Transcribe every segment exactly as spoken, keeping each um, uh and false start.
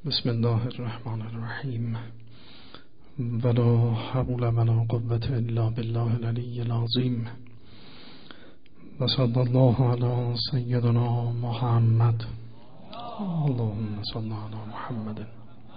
بسم الله الرحمن الرحیم ولا حول ولا قوة الا بالله العلی العظیم و صلی الله علی سیدنا محمد اللهم صل علی محمد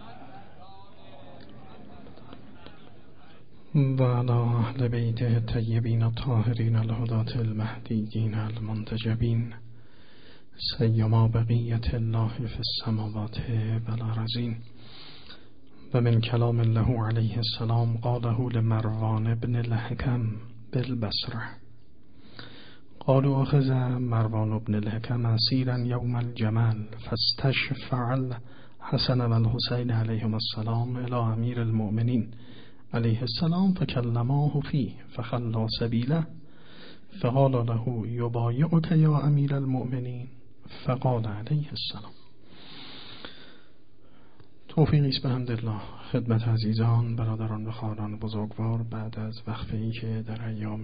و علی اهل بیته الطیبین الطاهرین الهداة المهدیین المنتجبین سیما بقیت الله فی السماوات والارضین. و من کلام الله علیه السلام قاله لمروان بن الحکم بالبصره. قالوا اخذ مروان بن الحکم اسیرا یوم الجمل فاستشفع الحسن والحسین علیهما السلام الى امیر المؤمنین علیه السلام فکلماه فیه فخلا سبیله فقال له یبایعک یا امیر المؤمنین فقال علیه السلام. توفیقی است به حمدالله خدمت عزیزان، برادران و خواهران بزرگوار. بعد از وقفه‌ای که در ایام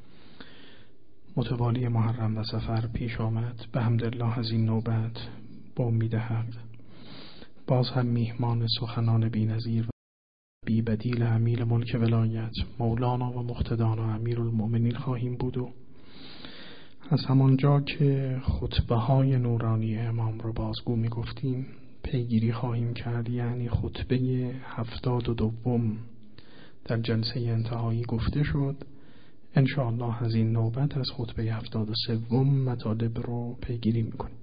متوالی محرم و سفر پیش آمد، به حمدالله از این نوبت با امید حق باز هم میهمان سخنان بی‌نظیر و بی بدیل امیر ملک ولایت مولانا و مقتدانا امیر المؤمنین خواهیم بود و از همانجا که خطبه های نورانی امام رو بازگو می گفتیم پیگیری خواهیم کرد. یعنی خطبه هفتاد و دوم در جلسه انتهایی گفته شد، انشاءالله از این نوبت از خطبه هفتاد و سوم مطالب رو پیگیری می کنیم.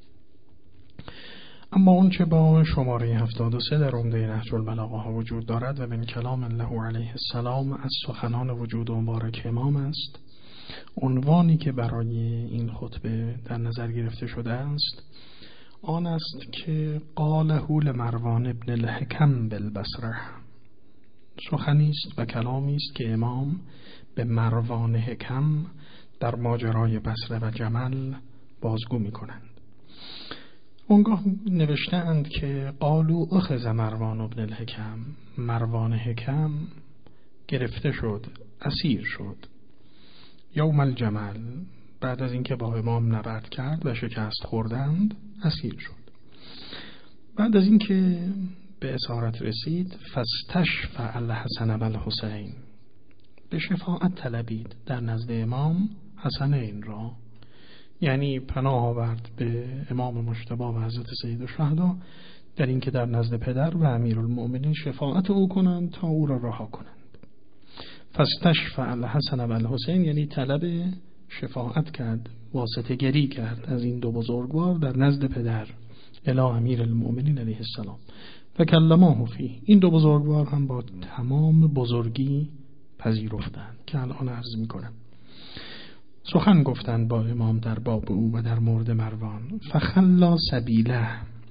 اما اون چه با شماره هفتاد و سه در عمده نهج البلاغه ها وجود دارد و من کلام الله علیه السلام از سخنان وجود مبارک امام است، عنوانی که برای این خطبه در نظر گرفته شده است آن است که قاله لمروان ابن الحکم بالبصره. سخنی است و کلامی است که امام به مروان حکم در ماجرای بصره و جمل بازگو می کنند. اونگاه نوشته اند که قالو اخذ مروان ابن الحکم، مروان حکم گرفته شد، اسیر شد یوم الجمل، بعد از اینکه با امام نبرد کرد و شکست خوردند اسیر شد. بعد از اینکه به اسارت رسید فاستشفع الحسن و الحسین، به شفاعت طلبید در نزد امام حسنین را، یعنی پناه آورد به امام مجتبی و حضرت سید الشهدا در اینکه در نزد پدر و امیر المؤمنین شفاعت او کنند تا او را رها کنند. فاستشفع الحسن و الحسین یعنی طلب شفاعت کرد، واسطه گری کرد از این دو بزرگوار در نزد پدر الی امیر المؤمنین علیه السلام. فکلماه فیه، این دو بزرگوار هم با تمام بزرگی پذیرفتند که الان عرض میکنم. سخن گفتند با امام در باب او و در مورد مروان. فخلا سبیله،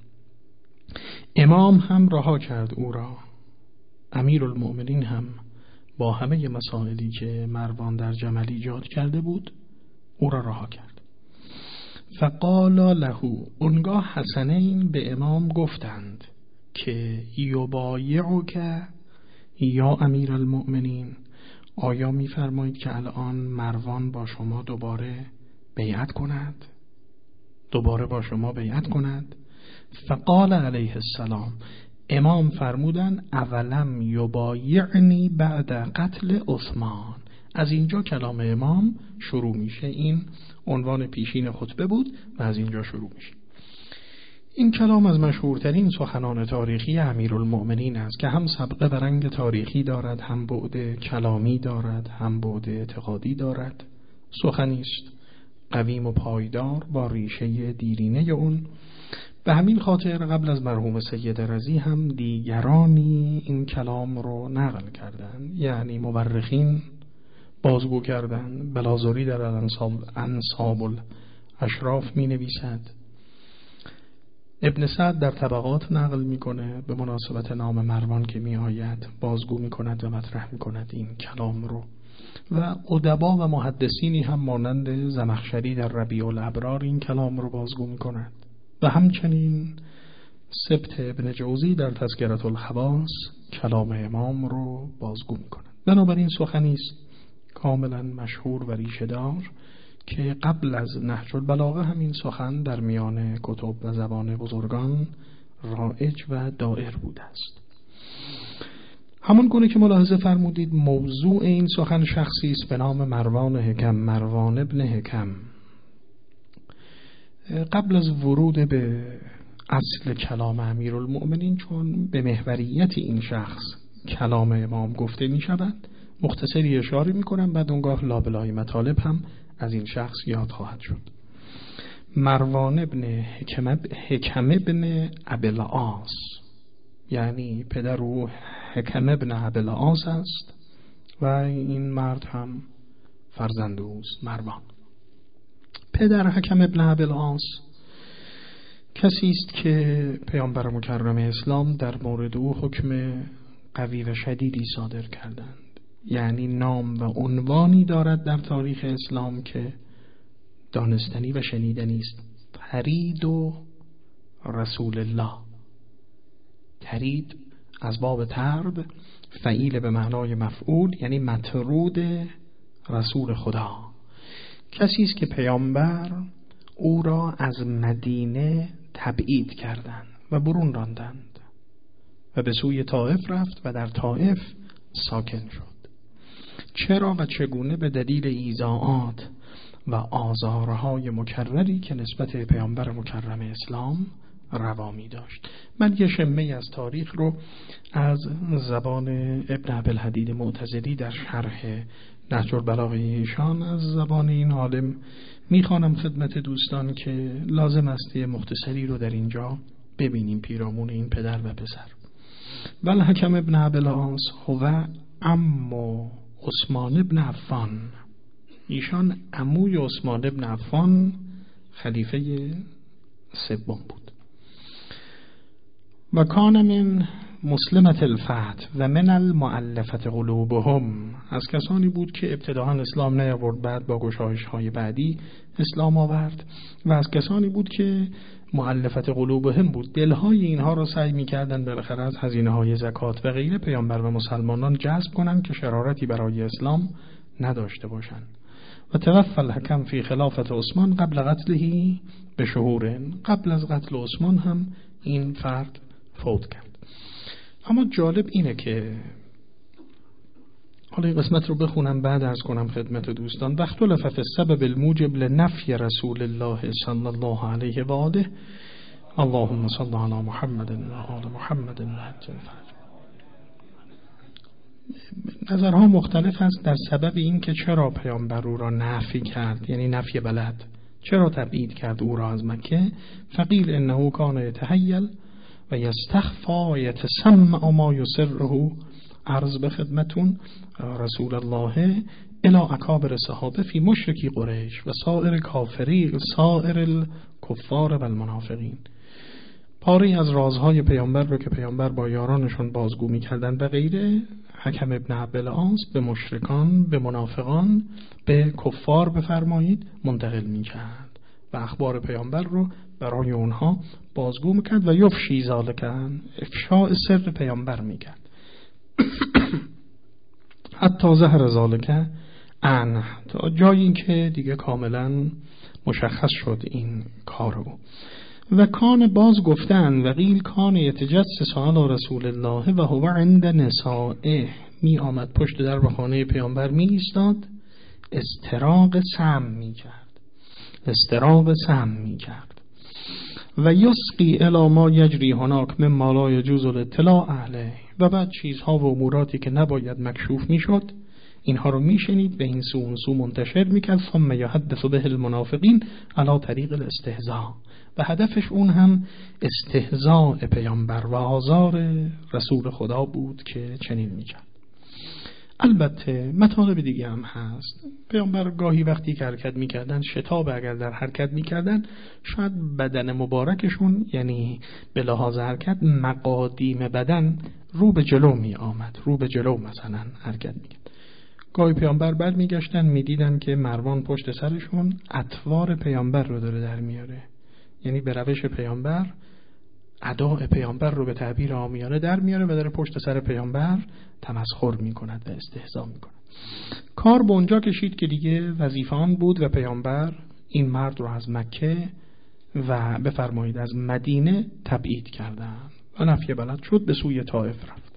امام هم رها کرد او را، امیر المؤمنین هم با همه مسائلی که مروان در جمل ایجاد کرده بود او را رها کرد. فقال له، اونگاه حسنین به امام گفتند که یبایعک یا امیر المؤمنین، آیا می‌فرمایید که الان مروان با شما دوباره بیعت کند، دوباره با شما بیعت کند؟ فقال علیه السلام، امام فرمودن اولم یبایعنی بعد قتل عثمان. از اینجا کلام امام شروع میشه. این عنوان پیشین خطبه بود و از اینجا شروع میشه. این کلام از مشهورترین سخنان تاریخی امیرالمؤمنین است که هم سابقه و رنگ تاریخی دارد، هم بعد کلامی دارد، هم بعد اعتقادی دارد. سخنی است قویم و پایدار با ریشه دیرینه اون. به همین خاطر قبل از مرحوم سید رضی هم دیگرانی این کلام رو نقل کردند، یعنی مورخین بازگو کردند. بلازوری در انصاب انصاب الاشراف می نویسد، ابن سعد در طبقات نقل میکنه به مناسبت نام مروان که می آید بازگو می کند و مطرح می کند این کلام رو. و ادبا و محدثینی هم مانند زمخشری در ربیع الابرار این کلام رو بازگو می کند و همچنین سبت ابن جوزی در تذکرة الخواص کلام امام رو بازگو می کند. بنابراین سخنی است کاملا مشهور و ریشه دار که قبل از نهج البلاغه همین سخن در میان کتب و زبان بزرگان رایج و دائر بوده است. همون گونه که ملاحظه فرمودید موضوع این سخن شخصی است به نام مروان حکم، مروان ابن حکم. قبل از ورود به اصل کلام امیرالمؤمنین، چون به محوریت این شخص کلام امام گفته می شود، مختصری اشاره می کنم، بعد اونگاه لابلای مطالب هم از این شخص یاد خواهد شد. مروان ابن حکم, حکم ابن ابوالعاص، یعنی پدر او حکم ابن ابوالعاص است و این مرد هم فرزند اوست مروان. پدر حکم ابن ابوالعاص کسی است که پیامبر مکرم اسلام در مورد او حکم قوی و شدیدی صادر کردند، یعنی نام و عنوانی دارد در تاریخ اسلام که دانستنی و شنیدنی است. ترید و رسول الله. ترید از باب ترد، فعیل به معنای مفعول، یعنی مطرود رسول خدا. کسی است که پیامبر او را از مدینه تبعید کردند و برون راندند و به سوی طائف رفت و در طائف ساکن شد. چرا و چگونه؟ به دلیل ایذاءات و آزارهای مکرری که نسبت پیامبر مکرم اسلام روا می داشت. من یه شمه از تاریخ رو از زبان ابن ابوالحدید معتزلی در شرح نهج البلاغه ایشان از زبان این عالم میخوانم خدمت دوستان که لازم است یه مختصری رو در اینجا ببینیم پیرامون این پدر و پسر. ول حکم ابن ابوالعاص هو عمو عثمان ابن عفان. ایشان عموی عثمان ابن عفان خلیفه سوم بود. و کان من مسلمت الفتح و من المؤلفت قلوبهم. از کسانی بود که ابتداء اسلام نیاورد، بعد با گشایش های بعدی اسلام آورد، و از کسانی بود که مؤلفت قلوبهم بود، دلهای اینها را سعی می‌کردند بالاخره از هزینه های زکات و غیره پیامبر و مسلمانان جذب کنند که شرارتی برای اسلام نداشته باشند. و توفی الحکم فی خلافت عثمان قبل قتله به شهور. قبل از قتل عثمان هم این فرد فوت کرد. اما جالب اینه که حالا این قسمت رو بخونم بعد عرض کنم خدمت دوستان. وقت لفظ فی السبب الموجب لنفی رسول الله صلی الله علیه و آله. اللهم صل علی محمد و آل محمد و عجل فرج. نظرها مختلف است در سبب این که چرا پیامبر او را نفی کرد، یعنی نفی بلد، چرا تبعید کرد او را از مکه. فقیل انه کان یتحیل و یستخفا و یتسمع ما یسره. عرض به خدمتون رسول الله الی اکابر صحابه فی مشرکی قریش و سایر کافری سایر الکفار و المنافقین. پاری از رازهای پیامبر رو که پیامبر با یارانشون بازگو می‌کردند و غیره، حکم ابن ابوالعاص به مشرکان، به منافقان، به کفار بفرمایید منتقل می‌کرد و اخبار پیامبر رو برای اونها بازگو می‌کرد و یفشی ذالکن، افشاء سر پیامبر می‌کرد. حتی ظهر ذالکه ان، تا جایی که دیگه کاملا مشخص شد این کارو. و کان باز گفتن و قیل کان یتجسس علی رسول الله و هو عند نسائه. می آمد پشت در به خانه پیامبر می ایستاد، استراق سم می کرد استراق سم می کرد و یسقی الی ما یجری هناک مما لا یجوز الاطلاع علیه. و بعد چیزها و اموراتی که نباید مکشوف می شد اینها رو می شنید به این سو اون سو منتشر می کرد. ثم یحدث به المنافقین علی طریق الاستهزاء. و هدفش اون هم استهزاء پیامبر و آزار رسول خدا بود که چنین می کرد. البته مطالب دیگه هم هست. پیامبر گاهی وقتی که حرکت میکردن، شتاب اگر در حرکت میکردن، شاید بدن مبارکشون، یعنی به لحاظ حرکت مقادیم بدن رو به جلو می آمد، رو به جلو مثلا حرکت میکرد. گاهی پیامبر بر میگشتن میدیدن که مروان پشت سرشون اطوار پیامبر رو داره در میاره، یعنی به روش پیامبر اداء پیامبر رو به تعبیر عامیانه در میاره و داره پشت سر پیامبر تمسخر میکند و استهزا میکند. کار به اونجا کشید که دیگه وظیفه آن بود و پیامبر این مرد رو از مکه و بفرمایید از مدینه تبعید کردند و نفی بلد شد، به سوی طائف رفت.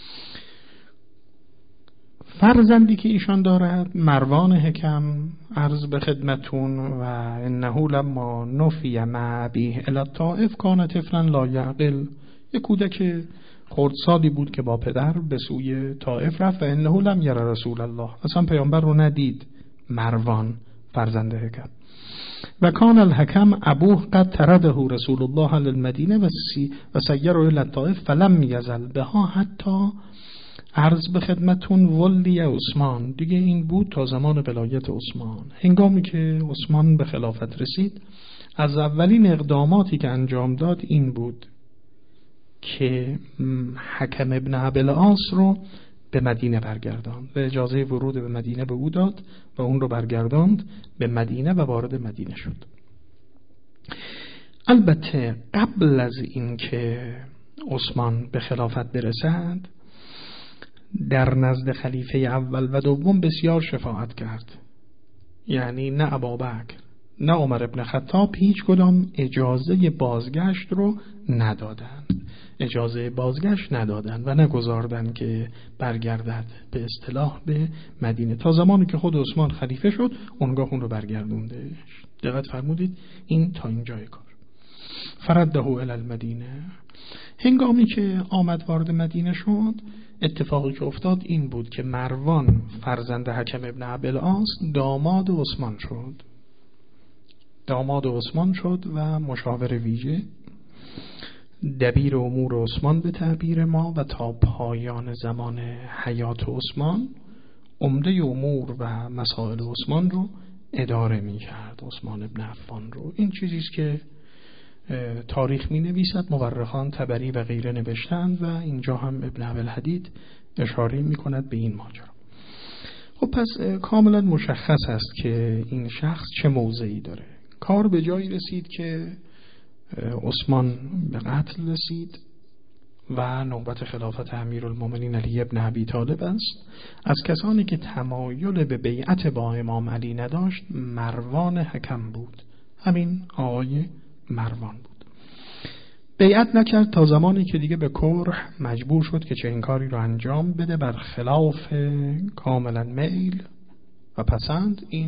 فرزندی که ایشان دارد مروان حکم، عرض به خدمتون، و انه لما نفی مع ابیه الی الطائف کان طفلا لا یعقل، یک کودک خردسالی بود که با پدر به سوی طائف رفت و انه لم یر رسول الله، اصلا پیامبر رو ندید. مروان فرزند حکم. و کان الحکم ابوه قد ترده رسول الله للمدینه و سی و سیره الی الطائف فلم یزل بها حتی عرض به خدمتون ولی عثمان، دیگه این بود تا زمان ولایت عثمان. هنگامی که عثمان به خلافت رسید، از اولین اقداماتی که انجام داد این بود که حکم ابن ابی-العاص رو به مدینه برگرداند و اجازه ورود به مدینه به او داد و اون رو برگرداند به مدینه و وارد مدینه شد. البته قبل از این که عثمان به خلافت برسد، در نزد خلیفه اول و دوم بسیار شفاعت کرد. یعنی نه ابوبکر نه عمر ابن خطاب هیچ کدام اجازه بازگشت رو ندادند، اجازه بازگشت ندادند و نگذاردند که برگردد به اصطلاح به مدینه تا زمانی که خود عثمان خلیفه شد، اونگاه اون رو برگردونده. دقت فرمودید؟ این تا اینجای کار. فرده الی المدینه، هنگامی که آمد وارد مدینه شد، اتفاقی که افتاد این بود که مروان فرزند حکم ابن ابی-العاص داماد عثمان شد. داماد عثمان شد و مشاور ویژه، دبیر امور عثمان به تعبیر ما، و تا پایان زمان حیات عثمان عمده امور و مسائل عثمان رو اداره می کرد، عثمان ابن عفان رو. این چیزیست که تاریخ می نویسد، مورخان طبری و غیره نوشتند و اینجا هم ابن ابوالحدید اشاره می کند به این ماجرا. خب پس کاملا مشخص است که این شخص چه موضعی داره. کار به جایی رسید که عثمان به قتل رسید و نوبت خلافت امیرالمومنین علی ابن ابی طالب است. از کسانی که تمایل به بیعت با امام علی نداشت مروان حکم بود. همین آقای مروان بود. بیعت نکرد تا زمانی که دیگه به کره مجبور شد که چه این کاری رو انجام بده، بر خلاف کاملا میل و پسند این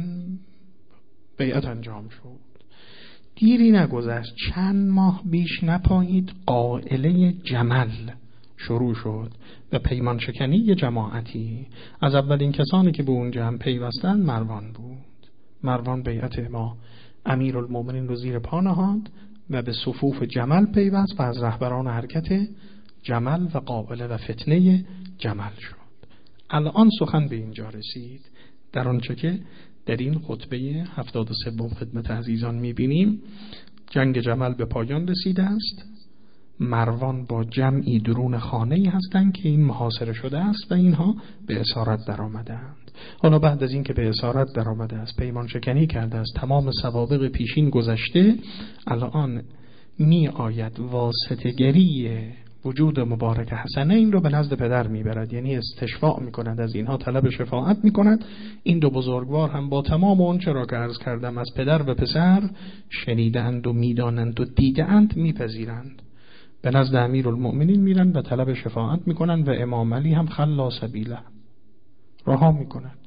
بیعت انجام شد. دیری نگذشت، چند ماه بیش نپایید، قائله جمل شروع شد و پیمان شکنی جماعتی. از اولین کسانی که به اون جمع پیوستند مروان بود. مروان بیعت ما امیرالمومنین رو زیر پا نهاد و به صفوف جمل پیوست و از رهبران حرکت جمل و قائله و فتنه جمل شد. الان سخن به اینجا رسید، در آنچه که در این خطبه هفتاد و سوم خدمت عزیزان میبینیم. جنگ جمل به پایان رسیده است. مروان با جمعی درون خانه‌ای هستند که این محاصره شده است و اینها به اسارت در آمدند. حالا بعد از این که به اسارت در آمده است، پیمان شکنی کرده است، تمام سوابق پیشین گذشته، الان می آید واسطه‌گری وجود مبارک حسنه این رو به نزد پدر میبرد، یعنی استشفاع میکند، از اینها طلب شفاعت میکند. این دو بزرگوار هم با تمام اون چرا که عرض کردم از پدر و پسر شنیدند و میدانند و دیدند میپذیرند، به نزد امیرالمؤمنین میرن و طلب شفاعت میکنند و امام علی هم خلا سبیله رها میکند.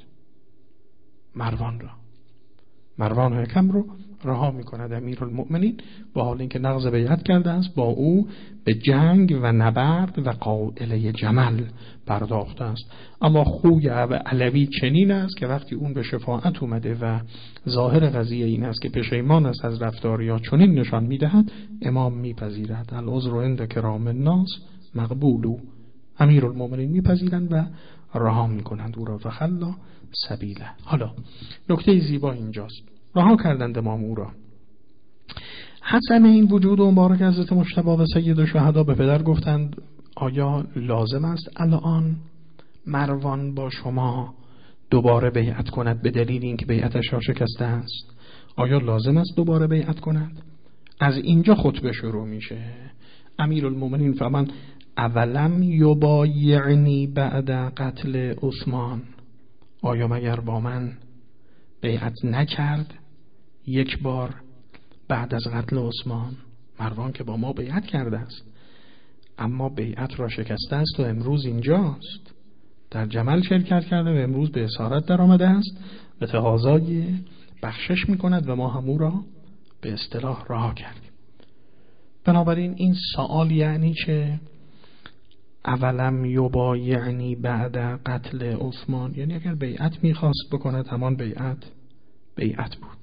مروان را مروان حکم رو رها میکند امیرالمؤمنین، با حال اینکه نقض بیعت کرده است، با او به جنگ و نبرد و قائله جمل پرداخته است. اما خوی علوی چنین است که وقتی اون به شفاعت اومده و ظاهر قضیه این است که پشیمان است از رفتار یا چنین نشان میدهد، امام میپذیرد. العذر عند کرام الناس مقبول. امیرالمؤمنین میپذیرند و رها میکنند او را و خلا سبیله. حالا نکته زیبا اینجاست، رها کردند امام او را. حسن این وجود و مبارک حضرت مجتبی و سید الشهدا به پدر گفتند آیا لازم است الان مروان با شما دوباره بیعت کند به دلیل اینکه بیعتش را شکسته است؟ آیا لازم است دوباره بیعت کند؟ از اینجا خطبه شروع میشه. امیرالمومنین فرمان اولم یبایعنی بعد قتل عثمان، آیا مگر با من بیعت نکرد یک بار بعد از قتل عثمان. مروان که با ما بیعت کرده است اما بیعت را شکسته است و امروز اینجاست، در جمل شرکت کرده و امروز به اسارت در آمده است و تقاضای بخشش می کند و ما همو را به اصطلاح رها کردیم. بنابراین این سوال یعنی چه؟ اولم یبایعنی بعد قتل عثمان، یعنی اگر بیعت میخواست بکند همان بیعت بیعت بود.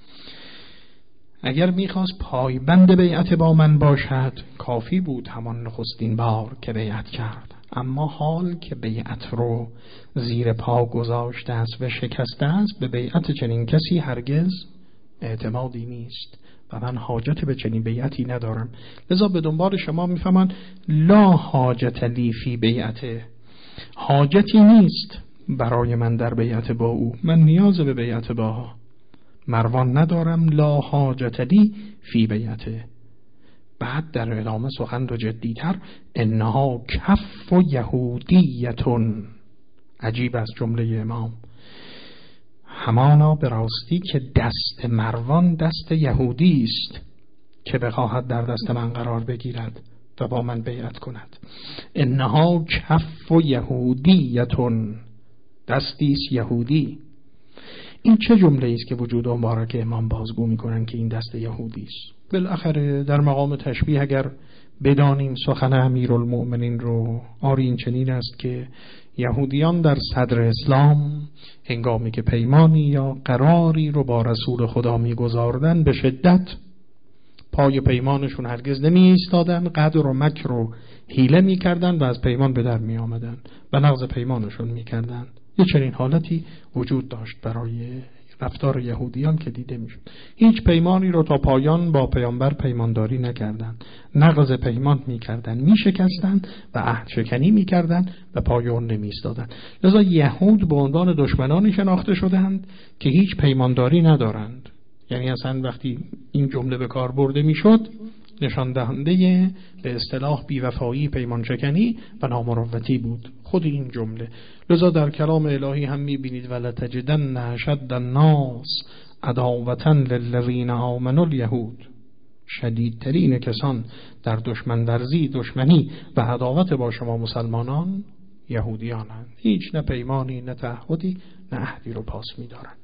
اگر میخواست پایبند بیعت با من باشد کافی بود همان نخستین بار که بیعت کرد. اما حال که بیعت رو زیر پا گذاشته است و شکسته است، به بیعت چنین کسی هرگز اعتمادی نیست و من حاجت به چنین بیعتی ندارم. لذا به دنبال شما میفهمن لا حاجت لی فی بیعته، حاجتی نیست برای من در بیعت با او، من نیاز به بیعت با مروان ندارم. لا حاجت لی فی بیعته. بعد در ادامه سخن رو جدیتر، انها کف و یهودیتون. عجیب از جمله امام، همانا به راستی که دست مروان دست یهودی است که بخواهد در دست من قرار بگیرد و با من بیعت کند. انها کف و یهودیتون، دستی است یهودی. این چه جمله است که وجود مبارک امام بازگو میکنن که این دست یهودی است؟ بالاخره در مقام تشبیه اگر بدانیم سخن امیرالمؤمنین رو، آری این چنین است که یهودیان در صدر اسلام هنگامی که پیمانی یا قراری رو با رسول خدا میگذاردن به شدت پای پیمانشون هرگز نمی ایستادن، قدر و مکر و حیله میکردن و از پیمان به در می آمدن و نقض پیمانشون میکردن. یه چنین حالتی وجود داشت برای رفتار یهودیان که دیده میشد. هیچ پیمانی رو تا پایان با پیامبر پیمانداری نکردند، نقض پیمان میکردن، میشکستن و عهد شکنی میکردن و پای اون نمیایستادن. لذا یهود به عنوان دشمنانی شناخته شدند که هیچ پیمانداری ندارند. یعنی اصلا وقتی این جمله به کار برده میشد نشان دهنده به اصطلاح بیوفایی، پیمان شکنی و نامروتی بود خود این جمله. لذا در کلام الهی هم میبینید ولتجدن اشد الناس عداوة للذین آمنوا الیهود، شدیدترین کسان در دشمن ورزی، دشمنی و عداوت با شما مسلمانان یهودیانند. هیچ نه پیمانی نه تعهدی نه عهدی رو پاس میدارند.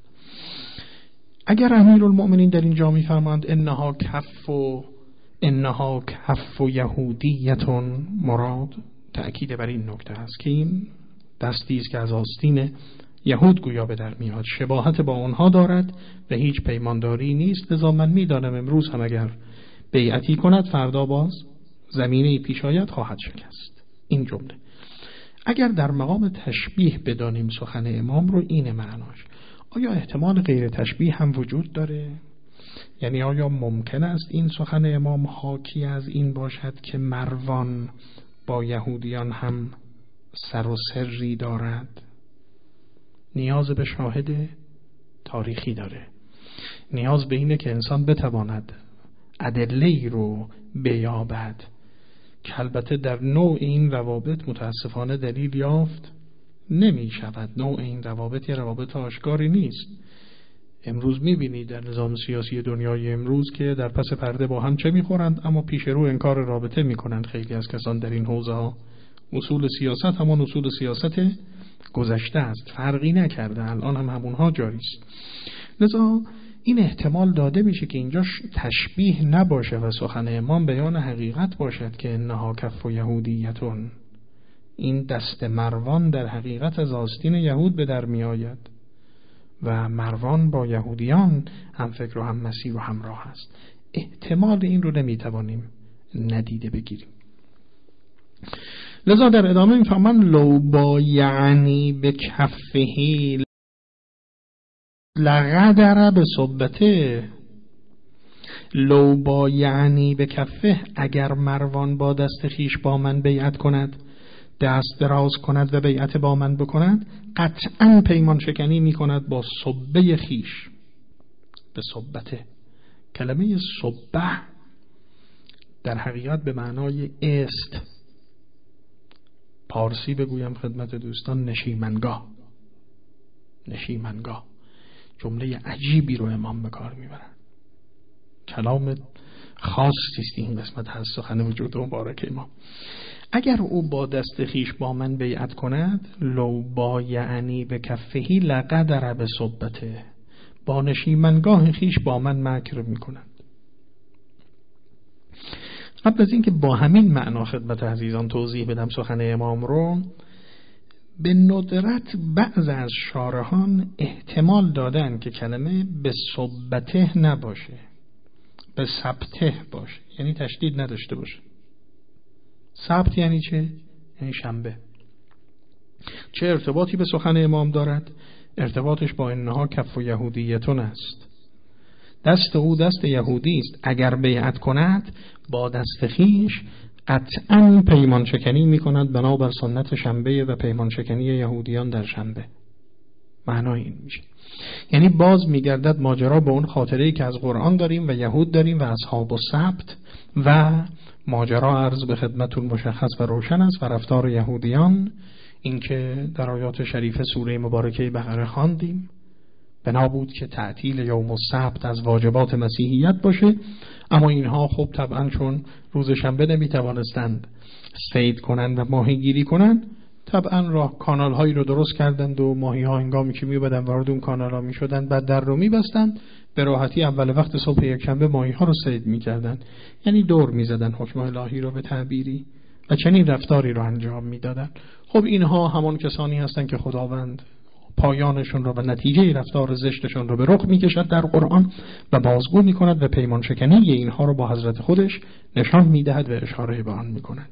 اگر امیرالمؤمنین در اینجا میفرمایند انها کف و انها کف و یهودیتون، مراد تأکید بر این نکته است که این دستی است که از آستین یهود گویا به در میاد، شباهت با آنها دارد و هیچ پیمانداری نیست. لذا من میدانم امروز هم اگر بیعتی کند فردا باز زمینه پیش آید خواهد شکست. این جمله اگر در مقام تشبیه بدانیم سخن امام رو، این معناش. آیا احتمال غیر تشبیه هم وجود داره؟ یعنی آیا ممکن است این سخن امام حاکی از این باشد که مروان با یهودیان هم سر و سری دارد؟ نیاز به شاهد تاریخی داره، نیاز به اینه که انسان بتواند ادله‌ای رو بیابد که البته در نوع این روابط متاسفانه دلیل یافت نمی شود. نوع این روابط یه روابط آشکاری نیست. امروز میبینید در نظام سیاسی دنیای امروز که در پس پرده با هم چه میخورند اما پیش رو انکار رابطه میکنند. خیلی از کسان در این حوزه ها اصول سیاست همان اصول سیاست گذشته است، فرقی نکرده، الان هم همونها جاری است. لذا این احتمال داده میشه که اینجا تشبیه نباشه و سخن امام بیان حقیقت باشد که انها کف و یهودیتون، این دست مروان در حقیقت از آستین یهود به در می آید و مروان با یهودیان هم فکر و هم مسیر و همراه است. احتمال این رو نمی توانیم ندیده بگیریم. لذا در ادامه می فرمان لو با یعنی به کفهی لغدر به صبته. لو با یعنی به کفه، اگر مروان با دست خیش با من بیعت کند، دست دراز کند و بیعت با من بکند، قطعا پیمان شکنی می کند با صبه خیش. به صبته، کلمه صبه در حقیقت به معنای است، پارسی بگویم خدمت دوستان نشیمنگاه. نشیمنگاه جمله عجیبی رو امام به کار میبرن کلام خاصی است این قسمت از سخن وجود مبارک امام. اگر او با دست خیش با من بیعت کند، لو بایعنی به کفهی لقدر به صحبته، با نشیمنگاه خیش با من مکر میکند. قبل از اینکه با همین معنا خدمت عزیزان توضیح بدم سخن امام رو، به ندرت بعض از شارحان احتمال دادن که کلمه به صحبته نباشه، به ثبته باشه، یعنی تشدید نداشته باشه. سبت یعنی چه؟ یعنی شنبه. چه ارتباطی به سخن امام دارد؟ ارتباطش با انها کف و یهودیتون است. دست او دست یهودی است. اگر بیعت کند با دست خیش قطعاً پیمان شکنی می کند بنابر سنت شنبه و پیمان شکنی یهودیان در شنبه. معنای این میشه، یعنی باز میگردد ماجرا به اون خاطره‌ای که از قرآن داریم و یهود داریم و اصحاب السبت، و ماجرا عرض به خدمتون مشخص و روشن است و رفتار یهودیان اینکه در آیات شریفه سوره مبارکه بقره خواندیم بنا بود که تعطیل یوم السبت از واجبات مسیحیت باشه، اما اینها خب طبعا چون روز شنبه نمیتوانستند صید کنند و ماهیگیری کنند، طبعا راه کانال هایی رو درست کردند و ماهی ها هنگامی که میبادن وارد اون کانال ها میشدند بعد در رو میبستند، به راحتی اول وقت صبح یک شنبه ماهی ها رو صید میکردند، یعنی دور میزدن حکم الهی رو به تعبیری و چنین رفتاری رو انجام میدادند. خب اینها همون کسانی هستند که خداوند پایانشون رو و نتیجه رفتار زشتشون رو به رخ میکشد در قرآن و بازگو میکند و پیمان شکنی اینها رو با حضرت خودش نشان میدهد و اشاره به آن میکند.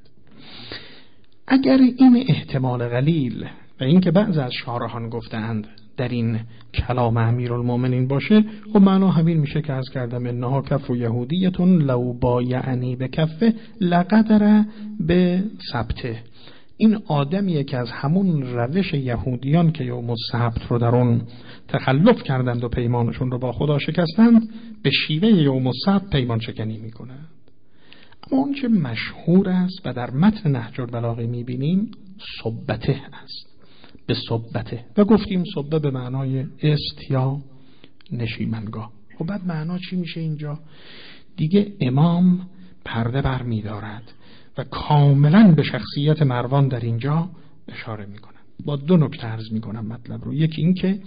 اگر این احتمال قلیل و اینکه بعض از شارحان گفتند در این کلام امیرالمومنین باشه، خب معنا همین میشه که عرض کردم انها کف و یهودیتون لو بایعنی به کفه لقدر به ثبته. این آدمیه که از همون روش یهودیان که یوم السبت رو در اون تخلف کردند و پیمانشون رو با خدا شکستند، به شیوه یوم السبت پیمان شکنی میکنند. اما اون چه مشهور است و در متن نهج البلاغه میبینیم صبته است، به صبته، و گفتیم صبه به معنای است یا نشیمنگاه. خب بعد معنا چی میشه اینجا؟ دیگه امام پرده بر میدارد و کاملا به شخصیت مروان در اینجا اشاره میکنم. با دو نکته عرض میکنم مطلب رو. یکی این که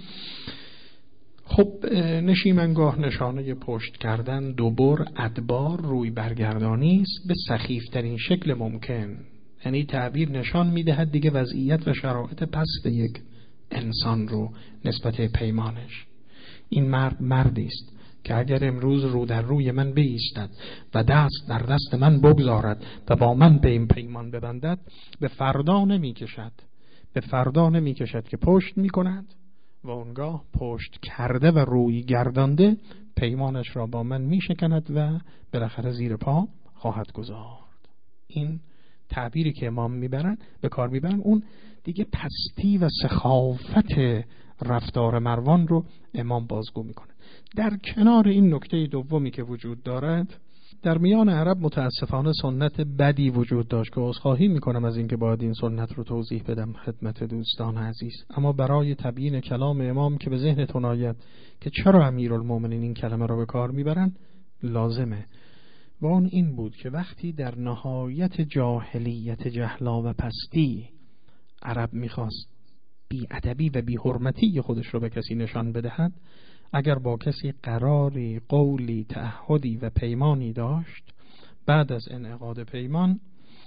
خب نشیمنگاه نشانه پشت کردن، دوبر، ادبار، روی برگردانی است به سخیفترین شکل ممکن. یعنی تعبیر نشان میدهد دیگه وضعیت و شرایط پست یک انسان رو نسبت پیمانش. این مرد مردی است که اگر امروز رو در روی من بایستد و دست در دست من بگذارد و با من به این پیمان ببندد، به فردا نمی کشد به فردا نمی کشد که پشت می کند و اونگاه پشت کرده و روی گردانده پیمانش را با من می شکند و بالاخره زیر پا خواهد گذارد. این تعبیری که امام میبرن به کار میبرن، اون دیگه پستی و سخافت رفتار مروان رو امام بازگو میکنه. در کنار این نکته دومی که وجود دارد، در میان عرب متاسفانه سنت بدی وجود داشت که عذرخواهی میکنم از اینکه باید این سنت رو توضیح بدم خدمت دوستان عزیز، اما برای تبیین کلام امام که به ذهنتون آید که چرا امیرالمومنین این کلمه رو به کار میبرن لازمه، و اون این بود که وقتی در نهایت جاهلیت جهلا و پستی عرب میخواست بی ادبی و بی حرمتی خودش رو به کسی نشان بدهد، اگر با کسی قراری، قولی، تعهدی و پیمانی داشت، بعد از انعقاد پیمان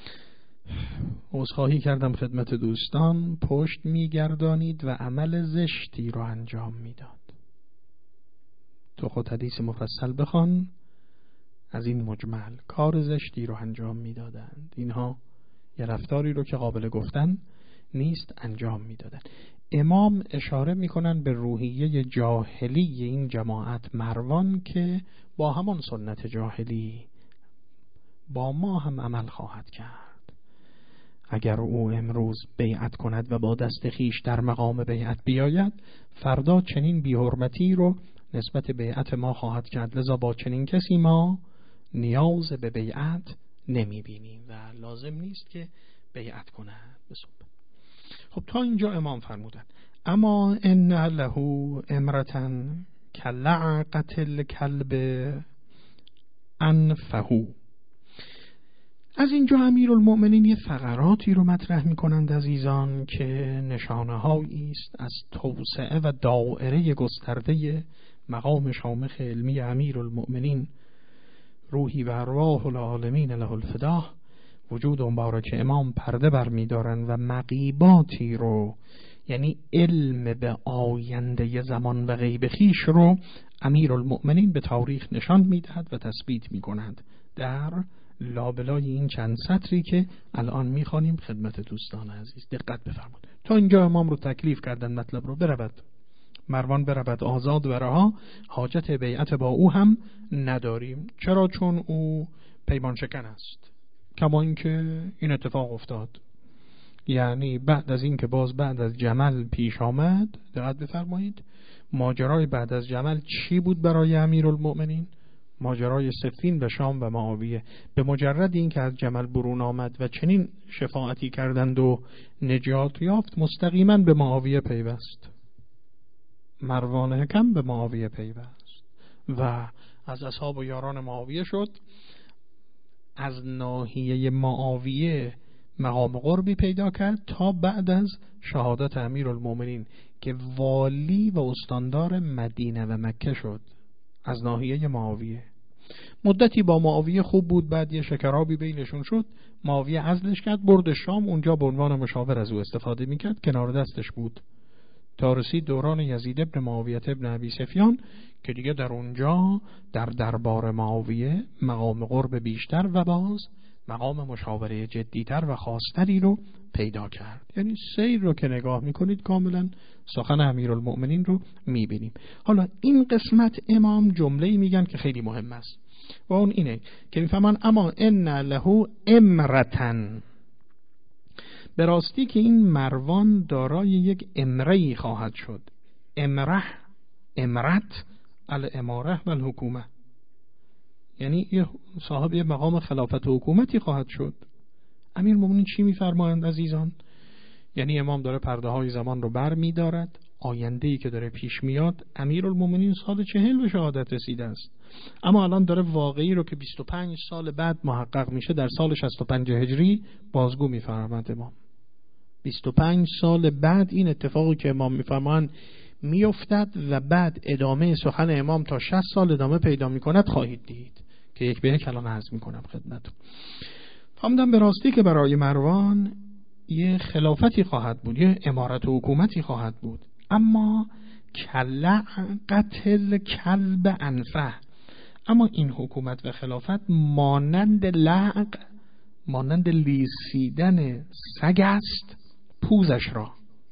عذرخواهی کردم خدمت دوستان پشت میگردانید و عمل زشتی رو انجام میداد. تو خود حدیث مفصل بخوان از این مجمل کار زشتی رو انجام میدادند. اینها یه رفتاری رو که قابل گفتن نیست انجام میدادن. امام اشاره میکنن به روحیه جاهلی این جماعت مروان که با همان سنت جاهلی با ما هم عمل خواهد کرد. اگر او امروز بیعت کند و با دست خیش در مقام بیعت بیاید، فردا چنین بی‌حرمتی رو نسبت بیعت ما خواهد کرد. لذا با چنین کسی ما نیاز به بیعت نمی بینیم و لازم نیست که بیعت کند. بسید. خب تا اینجا امام فرمودن اما ان له امرتن کلعقت الکلب انفه. از اینجا امیرالمؤمنین یه فقراتی رو مطرح می‌کنند عزیزان که نشانه‌هایی است از توسعه و دائره گسترده مقام شامخ علمی امیرالمؤمنین روحی و ارواح العالمین له الفداه. وجود مبارک امام پرده برمی‌دارند و مغیباتی رو، یعنی علم به آینده زمان و غیب خیش رو امیرالمؤمنین به تاریخ نشان می‌دهد و تثبیت می‌کند در لابلای این چند سطری که الان می‌خوانیم خدمت دوستان عزیز. دقت بفرمایید. تا اینجا امام رو تکلیف کردن مطلب رو، برود مروان برود آزاد و رها، حاجت بیعت با او هم نداریم. چرا؟ چون او پیمان شکن است. کما اینکه این اتفاق افتاد، یعنی بعد از این که باز بعد از جمل پیش آمد، دقت بفرمایید، ماجرای بعد از جمل چی بود برای امیرالمؤمنین؟ ماجرای صفین و شام و معاویه. به مجرد این که از جمل برون آمد و چنین شفاعتی کردند و نجات یافت، مستقیما به معاویه پیوست. مروان حکم به معاویه پیوست و از اصحاب و یاران معاویه شد. از ناحیه معاویه مقام قربی پیدا کرد تا بعد از شهادت امیرالمؤمنین که والی و استاندار مدینه و مکه شد. از ناحیه معاویه مدتی با معاویه خوب بود، بعد یه شکرابی بینشون شد، معاویه عزلش کرد، برد شام، اونجا به عنوان مشاور از او استفاده میکرد، کنار دستش بود تا رسید دوران یزید ابن معاویه ابن ابی سفیان که دیگه در اونجا در دربار معاویه مقام قرب بیشتر و باز مقام مشاوره جدیتر و خاصتری رو پیدا کرد. یعنی سیر رو که نگاه میکنید کاملا سخن امیرالمؤمنین رو میبینیم. حالا این قسمت امام جمله‌ای میگن که خیلی مهم است و اون اینه که میفهمن اما ان له امرتن، به راستی که این مروان دارای یک امره‌ای خواهد شد. امره، امرت، الاماره و الحکومه، یعنی یه صاحب یه مقام خلافت و حکومتی خواهد شد. امیرالمؤمنین چی میفرمایند عزیزان؟ یعنی امام داره پرده های زمان رو بر می دارد. آینده‌ای که داره پیش میاد، امیرالمؤمنین سال چهل به شهادت رسیده است، اما الان داره واقعی رو که بیست و پنج سال بعد محقق میشه در سال شصت و پنج هجری بازگو میفرماند امام. بیست و پنج سال بعد این اتفاقی که امام میفرمایند میافتد و بعد ادامه سخن امام تا شصت سال ادامه پیدا میکند خواهید دید که یک به یک الان عرض میکنم خدمتتون. فهمیدم به راستی که برای مروان یه خلافتی خواهد بود، یه امارت و حکومتی خواهد بود، اما کلعقت کلب انفه، اما این حکومت و خلافت مانند لعق، مانند لیسیدن سگ است پوزش را.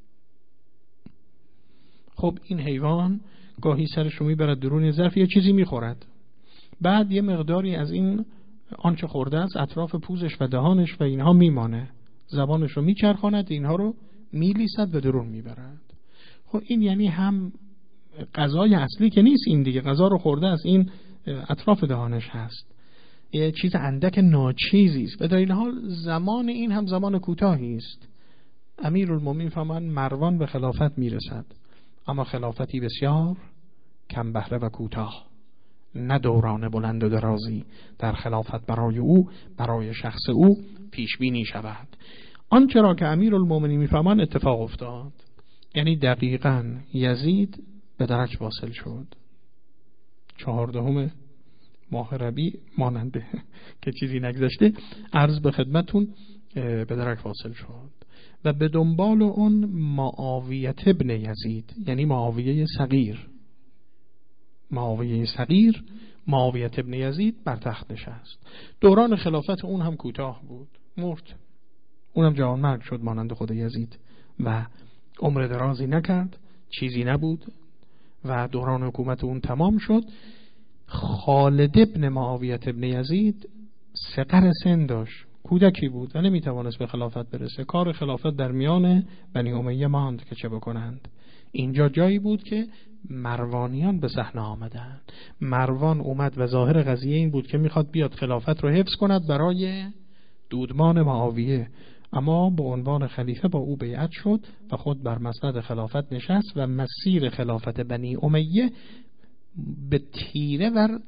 خب این حیوان گاهی سرش رو میبرد درون ظرف یه چیزی میخورد، بعد یه مقداری از این آنچه خورده است اطراف پوزش و دهانش و اینها میمانه، زبانش رو میچرخاند، اینها رو میلیسد و درون میبرد. خب این یعنی هم غذای اصلی که نیست، این دیگه غذا رو خورده است، این اطراف دهانش هست، یه چیز اندک ناچیزی است و در این حال زمان این هم زمان کوتاهی است. امیرالمومنین فرمان مروان به خلافت میرسد، اما خلافتی بسیار کم بهره و کوتاه، نه دوران بلند و درازی در خلافت برای او، برای شخص او پیش بینی شود. آنچه را که امیرالمومنین میفهمند اتفاق افتاد، یعنی دقیقاً یزید به درک واصل شد. چهاردهم ماه ربیع ماننده که چیزی نگذشته عرض به خدمتون به درک واصل شد و به دنبال اون معاویه ابن یزید، یعنی معاویه صغیر، معاویه صغیر معاویه ابن یزید بر تخت نشست. دوران خلافت اون هم کوتاه بود، مرد، اونم جوانمرد شد مانند خود یزید و عمر درازی نکرد، چیزی نبود و دوران حکومت اون تمام شد. خالد ابن معاویه ابن یزید صغر سن داشت، کودکی بود و نمیتوانست به خلافت برسه. کار خلافت در میان بنی امیه ماند که چه بکنند. اینجا جایی بود که مروانیان به صحنه آمدند. مروان اومد و ظاهر قضیه این بود که میخواد بیاد خلافت رو حفظ کند برای دودمان معاویه، اما به عنوان خلیفه با او بیعت شد و خود بر مسند خلافت نشست و مسیر خلافت بنی امیه به تیره و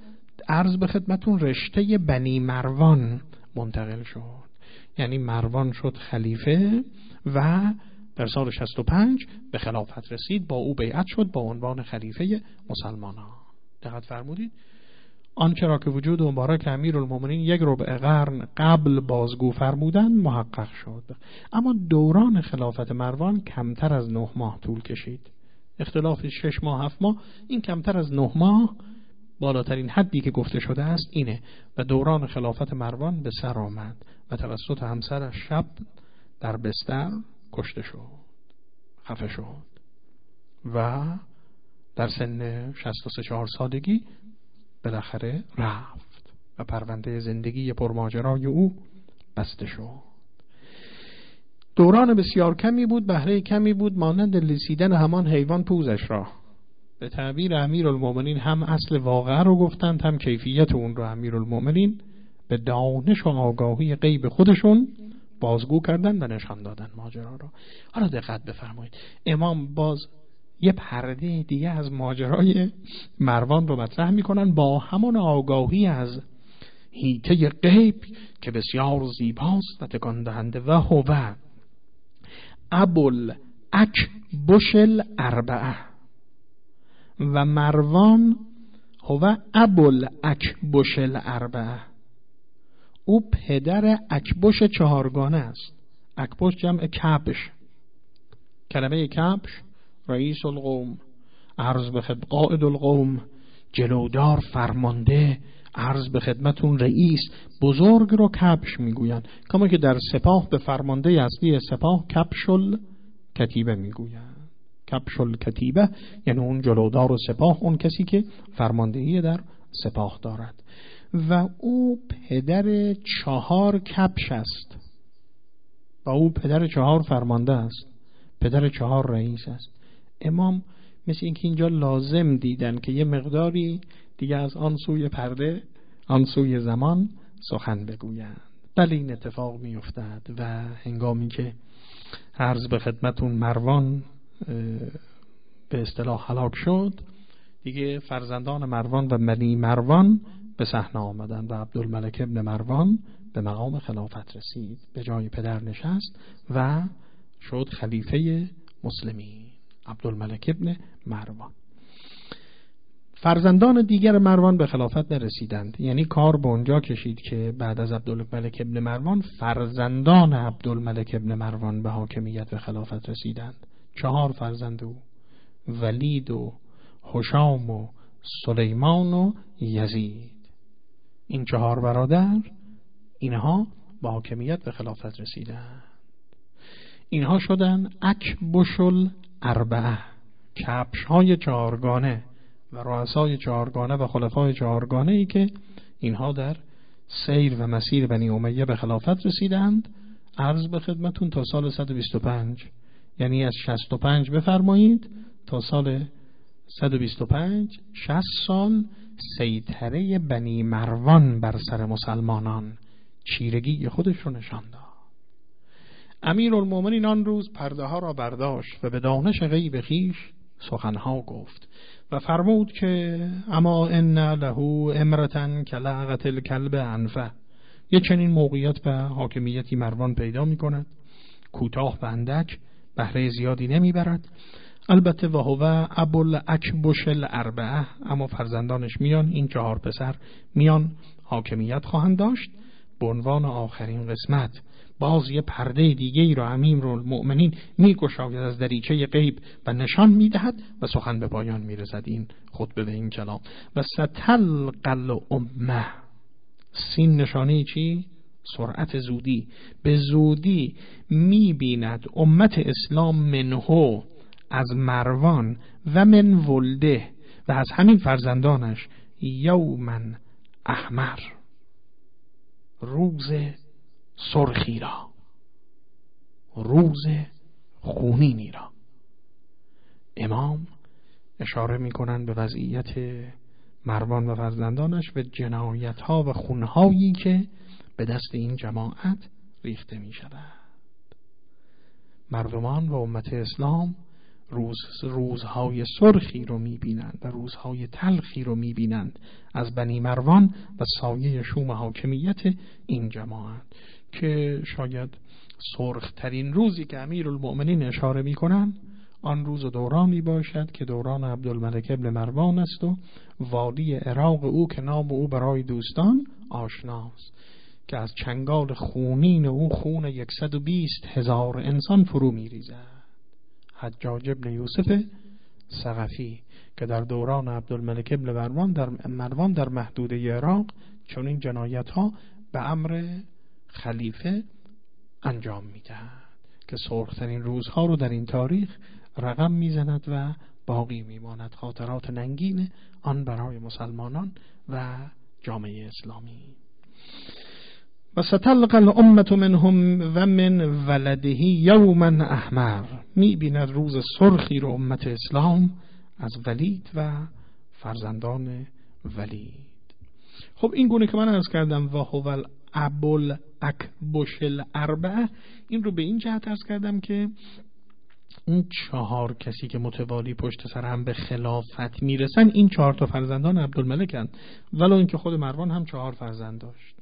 عرض به خدمتون رشته بنی مروان منتقل شد، یعنی مروان شد خلیفه و در سال شصت و پنج به خلافت رسید، با او بیعت شد با عنوان خلیفه مسلمانان. دقت فرمودید آنچه را که وجود مبارک امیرالمومنین یک ربع قرن قبل بازگو فرمودند محقق شد، اما دوران خلافت مروان کمتر از نه ماه طول کشید. اختلاف شش ماه هفت ماه، این کمتر از نه ماه بالاترین حدی که گفته شده است اینه. و دوران خلافت مروان به سر آمد و توسط همسرش شب در بستر کشته شد، خفه شد و در سن شصت و سه چهار سالگی بالاخره رفت و پرونده زندگی پرماجرای او بسته شد. دوران بسیار کمی بود، بهره کمی بود، مانند لیسیدن همان حیوان پوزش را. به تعبیر امیرالمومنین هم اصل واقعه رو گفتند، هم کیفیت اون رو امیرالمومنین به دانش و آگاهی غیب خودشون بازگو کردن و نشان دادن ماجرا رو. حالا دقت بفرمایید، امام باز یه پرده دیگه از ماجرای مروان رو مطرح میکنن با همون آگاهی از هیته غیب که بسیار زیباست و تکان دهنده. و هو ابوالأکبش الاربعه، و مروان هو ابوالأکبش الاربعه، او پدر اکبش چهارگانه است. اکبش جمع کبش، کلمه کبش رئیس القوم، عرض به خدمت قائد القوم، جلودار، فرمانده، عرض به خدمتون رئیس، بزرگ رو کبش میگوین، کما که در سپاه به فرمانده اصلی سپاه کبشل کتیبه میگوین. کبشل کتیبه یعنی اون جلودار و سپاه، اون کسی که فرماندهی در سپاه دارد. و او پدر چهار کبش است و او پدر چهار فرمانده است، پدر چهار رئیس است. امام مثل اینکه اینجا لازم دیدن که یه مقداری دیگه از آن سوی پرده، آن سوی زمان سخن بگویند. بله این اتفاق می افتد و هنگامی که عرض به خدمتون مروان به اصطلاح هلاک شد، دیگه فرزندان مروان و بنی مروان به صحنه آمدند و عبدالملک ابن مروان به مقام خلافت رسید، به جای پدر نشست و شد خلیفه مسلمین، عبدالملک ابن مروان. فرزندان دیگر مروان به خلافت نرسیدند، یعنی کار به اونجا کشید که بعد از عبدالملک ابن مروان فرزندان عبدالملک ابن مروان به حاکمیت و خلافت رسیدند. چهار فرزند او، ولید و هشام و سلیمان و یزید، این چهار برادر اینها به حاکمیت و خلافت رسیدند. اینها شدن اکبش الاربعه، کبش های چهارگانه و رؤسای چهارگانه و خلفای چهارگانه ای که اینها در سیر و مسیر بنی امیه به خلافت رسیدند. عرض به خدمتون تا سال صد و بیست و پنج، یعنی از شصت و پنج بفرمایید تا سال صد و بیست و پنج، شصت سال سیطره بنی مروان بر سر مسلمانان چیرگی خودش رو نشان داد. امیرالمومنین آن روز پرده ها را برداشت و به دانش غیب خویش سخنها گفت و فرمود که اما ان له امرتن کلعقت الکلب انفه، یه چنین موقعیت به حاکمیتی مروان پیدا می کند، کوتاه و اندک، بهره زیادی نمی برد. البته و هو ابوالأکبش الاربعه، اما فرزندانش میان، این چهار پسر میان حاکمیت خواهند داشت. به عنوان آخرین قسمت باز یه پرده دیگه ای را امیرالمؤمنین میگشاید از دریچه غیب و نشان میدهد و سخن به پایان میرسد این خطبه به این کلام. و ستلقل امه، سین نشانه چی؟ سرعت، زودی، به زودی میبیند امت اسلام منهو، از مروان و من ولده و از همین فرزندانش، یومن احمر، روز سرخی را، روز خونینی را. امام اشاره میکنن به وضعیت مروان و فرزندانش و جنایت ها و خونهایی که به دست این جماعت ریخته می شود. مردمان و امت اسلام روز روزهای سرخی رو میبینند و روزهای تلخی رو میبینند از بنی مروان و سایه شوم حاکمیت این جماعت، که شاید سرخترین روزی که امیرالمؤمنین اشاره میکنن آن روز دورانی باشد که دوران عبدالملک ابن مروان است و والی عراق او که نام او برای دوستان آشناست، که از چنگال خونین او خون صد و بیست هزار انسان فرو میریزد. حجاج ابن یوسف ثقفی که در دوران عبدالملک ابن مروان در مروان در محدوده عراق چون این جنایت ها به امر خلیفه انجام میدهد که سرخترین روزها رو در این تاریخ رقم میزند و باقی میماند، خاطرات ننگین آن برای مسلمانان و جامعه اسلامی. و ستلقى الامة منهم و من ولده یوما احمر، میبیند روز سرخی رو امت اسلام از ولید و فرزندان ولید. خب این گونه که من عرض کردم و هو ابو الاکبش الاربعه، این رو به این جهت عرض کردم که اون چهار کسی که متوالی پشت سر هم به خلافت میرسن این چهار تا فرزندان عبدالملک هستند، ولو اینکه خود مروان هم چهار فرزند داشت،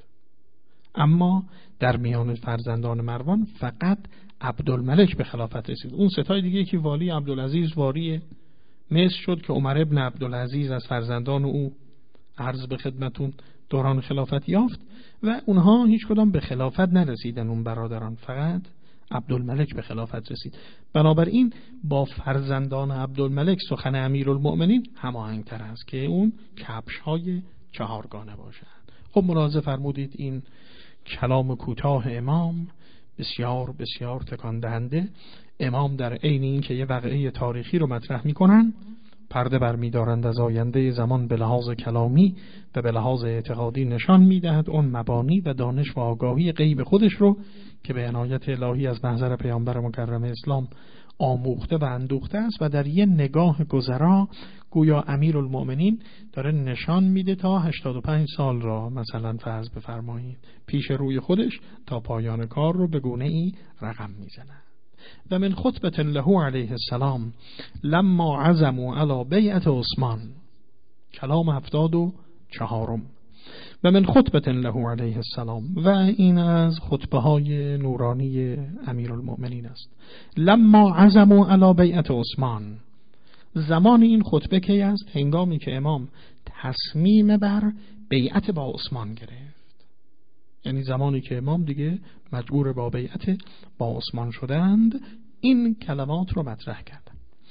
اما در میان فرزندان مروان فقط عبدالملک به خلافت رسید. اون ستای دیگه که والی عبدالعزیز والی مصر شد که عمر ابن عبدالعزیز از فرزندان او عرض به خدمتون دوران خلافت یافت و اونها هیچ کدام به خلافت نرسیدن، اون برادران، فقط عبدالملک به خلافت رسید. بنابراین با فرزندان عبدالملک سخن امیرالمؤمنین هماهنگ‌تر است که اون کفش‌های چهارگانه باشد. خب ملاحظه فرمودید این کلام کوتاه امام بسیار بسیار تکان دهنده. امام در عین این که یه واقعه تاریخی رو مطرح می‌کنن، پرده برمی‌دارند از آینده زمان به لحاظ کلامی و به لحاظ اعتقادی نشان می‌دهد اون مبانی و دانش و آگاهی غیب خودش رو که به عنایت الهی از محضر پیامبر مکرم اسلام آموخته و اندوخته است و در یه نگاه گذرا گویا امیرالمؤمنین داره نشان میده تا هشتاد و پنج سال را مثلا فرض بفرمایید پیش روی خودش تا پایان کار رو به گونه ای رقم میزنه. و من خطبه له علیه السلام لما عزموا علی بیعت عثمان، کلام هفتاد و چهارم. و من خطبه له علیه السلام، و این از خطبه های نورانی امیرالمؤمنین است. لما عزموا علی بیعت عثمان، زمان این خطبه کی است؟ هنگامی که امام تصمیم بر بیعت با عثمان گرفت، یعنی زمانی که امام دیگه مجبور با بیعت با عثمان شدند، این کلمات رو مطرح کردند.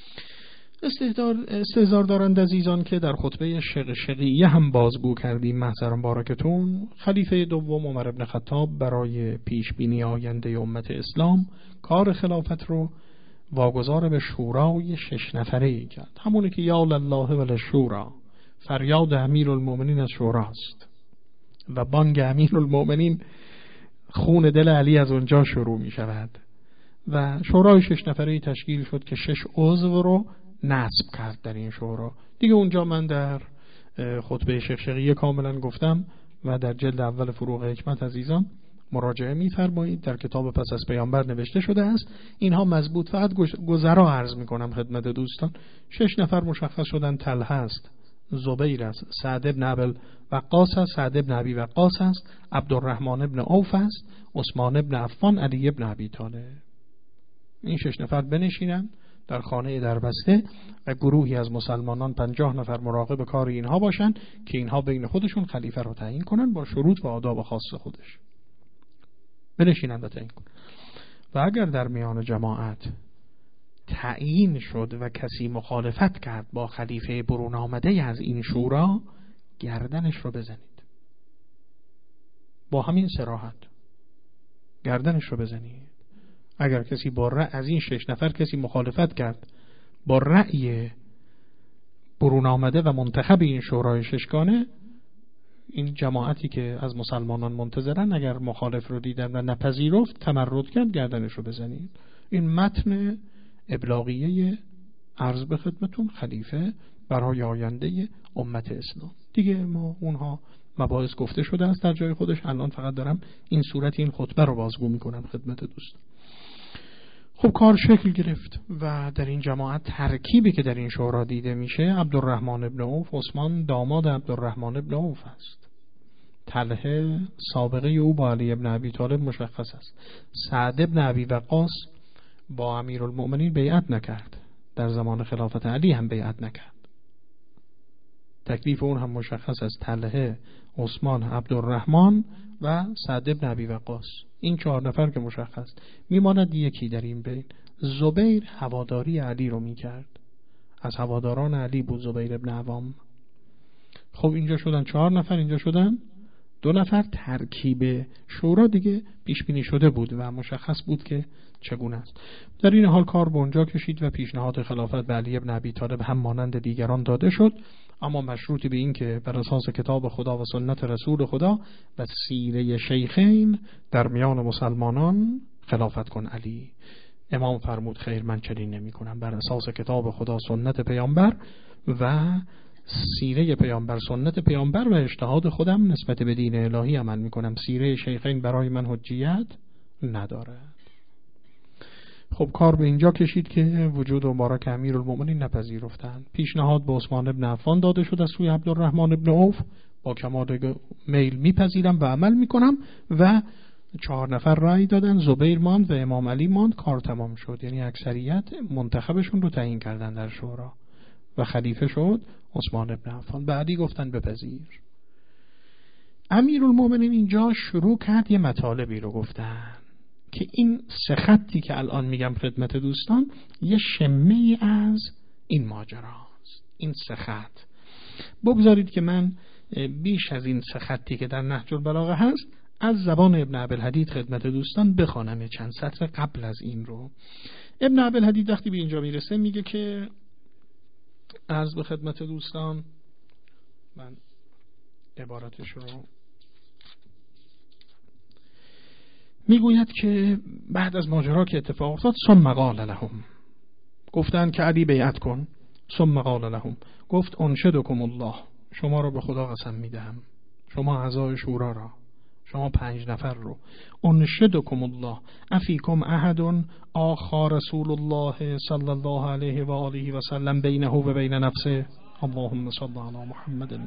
استحضار دارند عزیزان که در خطبه شق شقیه هم بازگو کردیم محضران بارکتون، خلیفه دوم عمر ابن خطاب برای پیش بینی آینده امت اسلام کار خلافت رو واگذار به شورای شش نفره کرد، همونی که یا الله ولی شورا، فریاد امیرالمؤمنین از شوراست و بانگ امیرالمؤمنین خون دل علی از اونجا شروع می شود. و شورای شش نفره تشکیل شد که شش عضو رو نصب کرد در این شورا. دیگه اونجا من در خطبه شقشقیه کاملا گفتم و در جلد اول فروغ حکمت عزیزان مراجعه می‌فرمایید، در کتاب پس از پیامبر نوشته شده است. اینها مضبوط، فقط گذرا عرض می‌کنم خدمت دوستان. شش نفر مشخص شدن: طلحه است، زبیر است، سعد بن ابی وقاص است، سعد بن ابی وقاص است، عبدالرحمن بن عوف است، عثمان بن عفان، علی بن ابی طالب. این شش نفر بنشینن در خانه دربسته و گروهی از مسلمانان پنجاه نفر مراقب کار اینها باشن که اینها بین خودشون خلیفه رو تعیین کنن با شروط و آداب خاص خودش. بنشینن و تعیین کنن. و اگر در میان جماعت تعیین شد و کسی مخالفت کرد با خلیفه برون آمده از این شورا، گردنش رو بزنید. با همین صراحت گردنش رو بزنید. اگر کسی با رأی از این شش نفر کسی مخالفت کرد با رأی برون آمده و منتخب این شورای ششگانه، این جماعتی که از مسلمانان منتظرن اگر مخالف رو دیدن و نپذیرفت تمرد کرد، گردنش رو بزنید. این متن ابلاغیه عرض به خدمتون خلیفه برای آینده امت اسلام. دیگه ما اونها مباحث گفته شده است در جای خودش، الان فقط دارم این صورت این خطبه رو بازگو میکنم خدمت دوست. خب کار شکل گرفت و در این جماعت ترکیبی که در این شورا دیده میشه عبدالرحمن ابن عوف، عثمان داماد عبدالرحمن ابن عوف است، طلحه سابقه او با علی ابن ابی طالب مشخص است، سعد ابن ابی وقاص با امیرالمؤمنین بیعت نکرد، در زمان خلافت علی هم بیعت نکرد، تکلیف اون هم مشخص است، طلحه، عثمان، عبدالرحمن و سعد ابن ابی وقاص، این چهار نفر که مشخص. میماند یکی در این بین، زبیر هواداری علی رو میکرد، از هواداران علی بود زبیر ابن عوام. خب اینجا شدن چهار نفر، اینجا شدن دو نفر، ترکیب شورا دیگه پیش بینی شده بود و مشخص بود که چگونه است. در این حال کار به اونجا کشید و پیشنهاد خلافت به علی ابن ابی طالب هم مانند دیگران داده شد، اما مشروطی به این که بر اساس کتاب خدا و سنت رسول خدا و سیره شیخین در میان مسلمانان خلافت کن علی. امام فرمود خیر، من چنین نمی کنم، بر اساس کتاب خدا، سنت پیامبر و سیره پیامبر، سنت پیامبر و اجتهاد خودم نسبت به دین الهی عمل می کنم، سیره شیخین برای من حجیت نداره. خب کار به اینجا کشید که وجود مبارک امیرالمؤمنین نپذیرفتند. پیشنهاد به عثمان ابن عفان داده شد از سوی عبدالرحمن ابن عوف، با کمال میل میپذیرم و عمل میکنم، و چهار نفر رأی دادن، زبیر ماند و امام علی ماند، کار تمام شد. یعنی اکثریت منتخبشون رو تعیین کردن در شورا و خلیفه شد عثمان ابن عفان. بعدی گفتن بپذیر. امیرالمؤمنین اینجا شروع کرد یه مطالبی رو گفتن که این سه خطی که الان میگم خدمت دوستان یه شمه از این ماجراست. این سه خط بگذارید که من بیش از این سه خطی که در نهج البلاغه هست از زبان ابن عبدالحدید خدمت دوستان بخوانم چند سطر قبل از این رو. ابن عبدالحدید وقتی به اینجا میرسه میگه که عرض به خدمت دوستان، من عبارتش رو میگوید که بعد از ماجرا که اتفاق افتاد، ثم قال لهم، گفتن که علی بیعت کن، ثم قال لهم، گفت انشدکم الله، شما رو به خدا قسم میدهم، شما اعضای شورا را، شما پنج نفر رو، انشدکم الله افیکم احد آخا رسول الله صلی الله علیه و آله و سلم بینه و بین نفسه، اللهم صل علی محمد.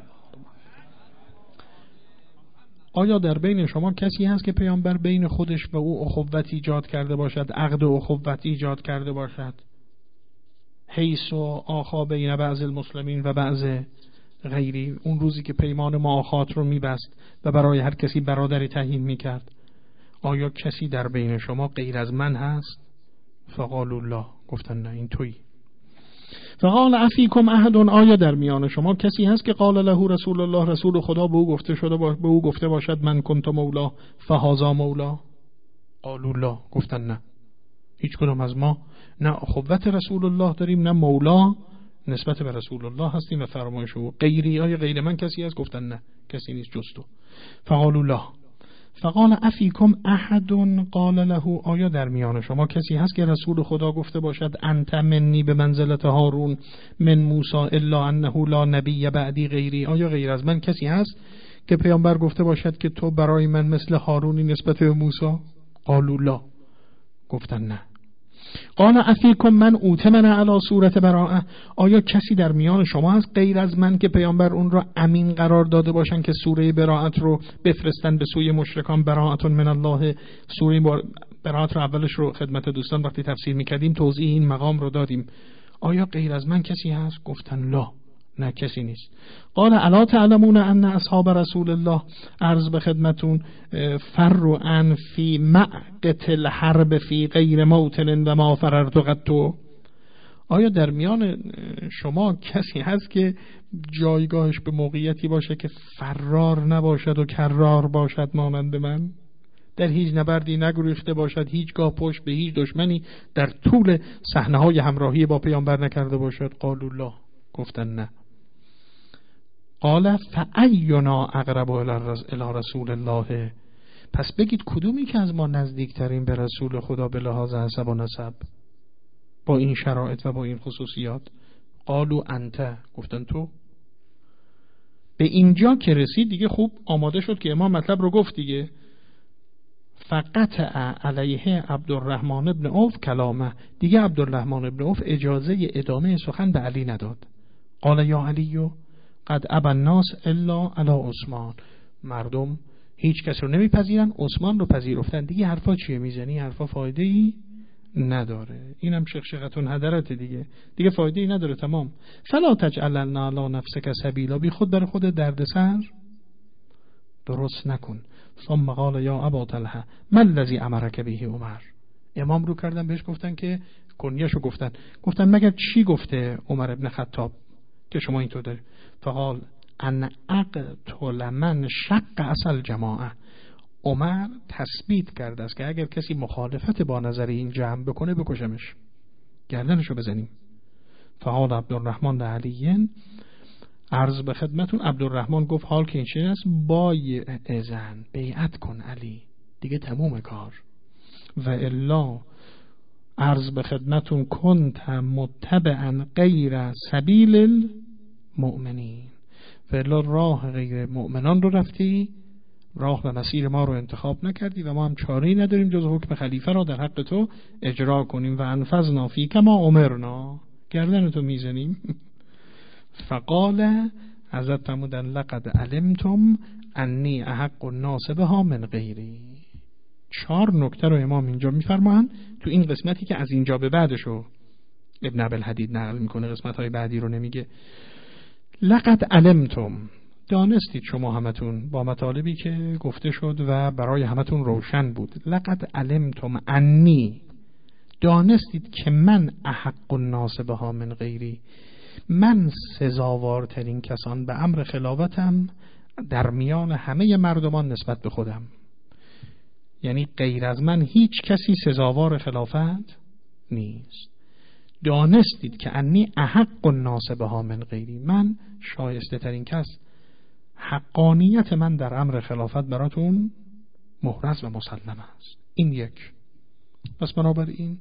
آیا در بین شما کسی هست که پیامبر بین خودش و او اخوت ایجاد کرده باشد، عقد و اخوت ایجاد کرده باشد، حیث و آخا بین بعض المسلمین و بعض غیری، اون روزی که پیمان معاخات رو میبست و برای هر کسی برادری تعیین میکرد، آیا کسی در بین شما غیر از من هست؟ فقالوا الله، گفتن نه، این تویی. فقال افیکم احد، آیا در میان شما کسی هست که قال له رسول الله، رسول خدا به او گفته شده با... به او گفته باشد من کنت مولا فهذا مولا؟ قالوا الله، گفتن نه، هیچ کدوم از ما نه اخوت رسول الله داریم نه مولا نسبت به رسول الله هستیم و فرمایش او. غیری، آیا غیر من کسی هست؟ گفتن نه، کسی نیست جز تو. فقالوا الله. فقال افیکم احد قال له، آیا در میان شما کسی هست که رسول خدا گفته باشد انت منی به منزلت هارون من موسی الا انه لا نبی بعدی غیری؟ آیا غیر از من کسی هست که پیامبر گفته باشد که تو برای من مثل هارونی نسبت به موسی؟ قالوا لا، گفتن نه. قال افیکم من اوتمن علی صورت براءه، آیا کسی در میان شما هست غیر از من که پیامبر اون را امین قرار داده باشن که سوره براءت رو بفرستن به سوی مشرکان؟ براءت من الله، سوره براءت رو اولش رو خدمت دوستان وقتی تفسیر میکردیم توضیح این مقام رو دادیم. آیا غیر از من کسی هست؟ گفتن لا، نه کسی نیست. قال الا تعلمون ان اصحاب رسول الله، عرض به خدمتون، فروا ان فی معقت الحرب فی غیر موطن و ما فررت قط، آیا در میان شما کسی هست که جایگاهش به موقعیتی باشه که فرار نباشد و کرار باشد مانند من، در هیچ نبردی نگریخته باشد، هیچگاه پشت به هیچ دشمنی در طول صحنه‌های همراهی با پیامبر نکرده باشد؟ قالوا لا، گفتن نه. قال فأینا اقرب الی رسول الله، پس بگید کدومی که از ما نزدیکترین به رسول خدا به لحاظ حسب و نسب با این شرایط و با این خصوصیات؟ قالوا انت، گفتن تو. به اینجا که رسید دیگه خوب آماده شد که امام مطلب رو گفت دیگه. فقط علیه عبدالرحمن ابن عوف کلامه، دیگه عبدالرحمن ابن عوف اجازه ادامه سخن به علی نداد. قال یا علی قد ابى الناس الا علی عثمان، مردم هیچ کس رو نمیپذیرن، عثمان رو پذیرفتن، دیگه حرفا چیه میزنی؟ حرفا فایده ای نداره. اینم شقشقتون هدرت دیگه، دیگه فایده ای نداره، تمام. فلا تجعلن علی نفسک سبیلا، بی خود برای خود دردسر درست نکن. ثم قال یا ابا طلحه ما الذی امرک به عمر، امام رو کردن بهش گفتن که کنیاشو گفتن گفتن مگر چی گفته عمر ابن خطاب که شما اینطور داری؟ فقال ان اقتل من شق اصل جماعه، عمر تثبیت کرده است که اگر کسی مخالفت با نظر این جمع بکنه بکشمش، گردنشو بزنیم. فقال عبدالرحمن علیین، عرض به خدمتون، عبدالرحمن گفت حال که این چیز است بای ازن، بیعت کن علی، دیگه تموم کار. و الا عرض به خدمتون کنت متبعا غیر سبیل المؤمنین، و الا راه غیر مؤمنان رو رفتی، راه و مسیر ما رو انتخاب نکردی و ما هم چاره‌ای نداریم جز حکم خلیفه را در حق تو اجرا کنیم. و انفذنا فی کما امرنا، گردن تو میزنیم. فقال حضرت فرمودن لقد علمتم انی احق الناس بها من غیری. چهار نکته رو امام اینجا میفرمایند تو این قسمتی که از اینجا به بعدشو ابن ابوالحدید نقل میکنه، قسمت های بعدی رو نمیگه. لقد علمتم، دانستید شما همتون با مطالبی که گفته شد و برای همتون روشن بود. لقد علمتم انی، دانستید که من احق الناس بها من غیری، من سزاوارترین کسان به امر خلافتم در میان همه مردمان نسبت به خودم، یعنی غیر از من هیچ کسی سزاوار خلافت نیست. دانستید که انی احق الناس بها من غیری، من شایسته ترین کس، حقانیت من در امر خلافت براتون محرز و مسلم است. این یک. پس بنابراین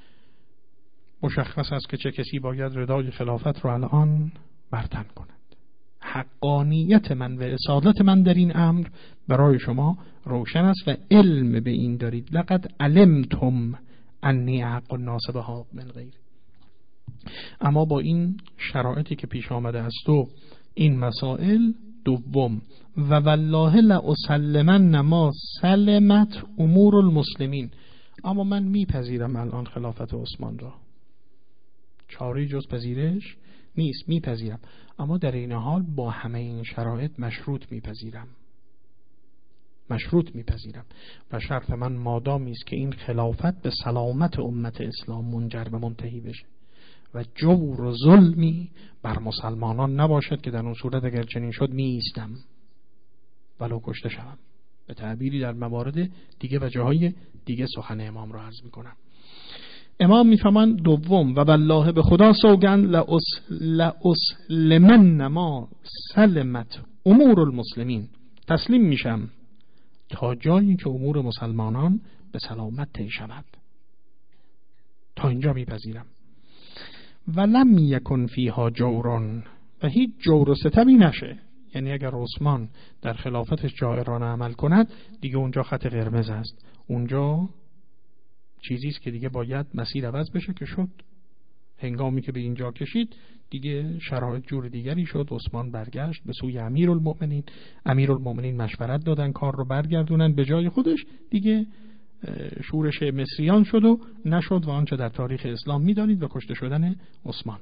مشخص است که چه کسی باید ردای خلافت رو الان برتن کند. حقانیت من و اصالت من در این امر برای شما روشن است و علم به این دارید. لقد علمتم انی حق الناس بها من غیر. اما با این شرایطی که پیش آمده است و این مسائل، دوم و والله لاسلمن ما سلمت امور المسلمین، اما من میپذیرم الان خلافت عثمان را، چاری جز پذیرش نیست، میپذیرم، اما در این حال با همه این شرایط مشروط میپذیرم مشروط میپذیرم و شرط من مادامی است که این خلافت به سلامت امت اسلام منجر به منتهی بشه و جور و ظلمی بر مسلمانان نباشد که در اون صورت اگر چنین شد می ایستم ولو کشته شوم. به تعبیری در موارد دیگه و جاهای دیگه سخن امام را عرض میکنم. امام میفهمن دوم و بالله به خدا سوگند لأس لأسلمن ما سلمت امور المسلمین، تسلیم میشم تا جایی که امور مسلمانان به سلامت طی شود، تا اینجا میپذیرم. ولم یکن فیها جورن، و هیچ جور و ستمی نشه، یعنی اگر عثمان در خلافتش جائرانه عمل کند دیگه اونجا خط قرمز است، اونجا چیزی است که دیگه باید مسیر عوض بشه که شد. هنگامی که به اینجا کشید دیگه شرایط جور دیگری شد، عثمان برگشت به سوی امیرالمؤمنین، امیرالمؤمنین مشورت دادن کار رو برگردونن به جای خودش، دیگه شورش مصریان شد و نشد و آنچه در تاریخ اسلام می‌دانید و کشته شدن عثمان.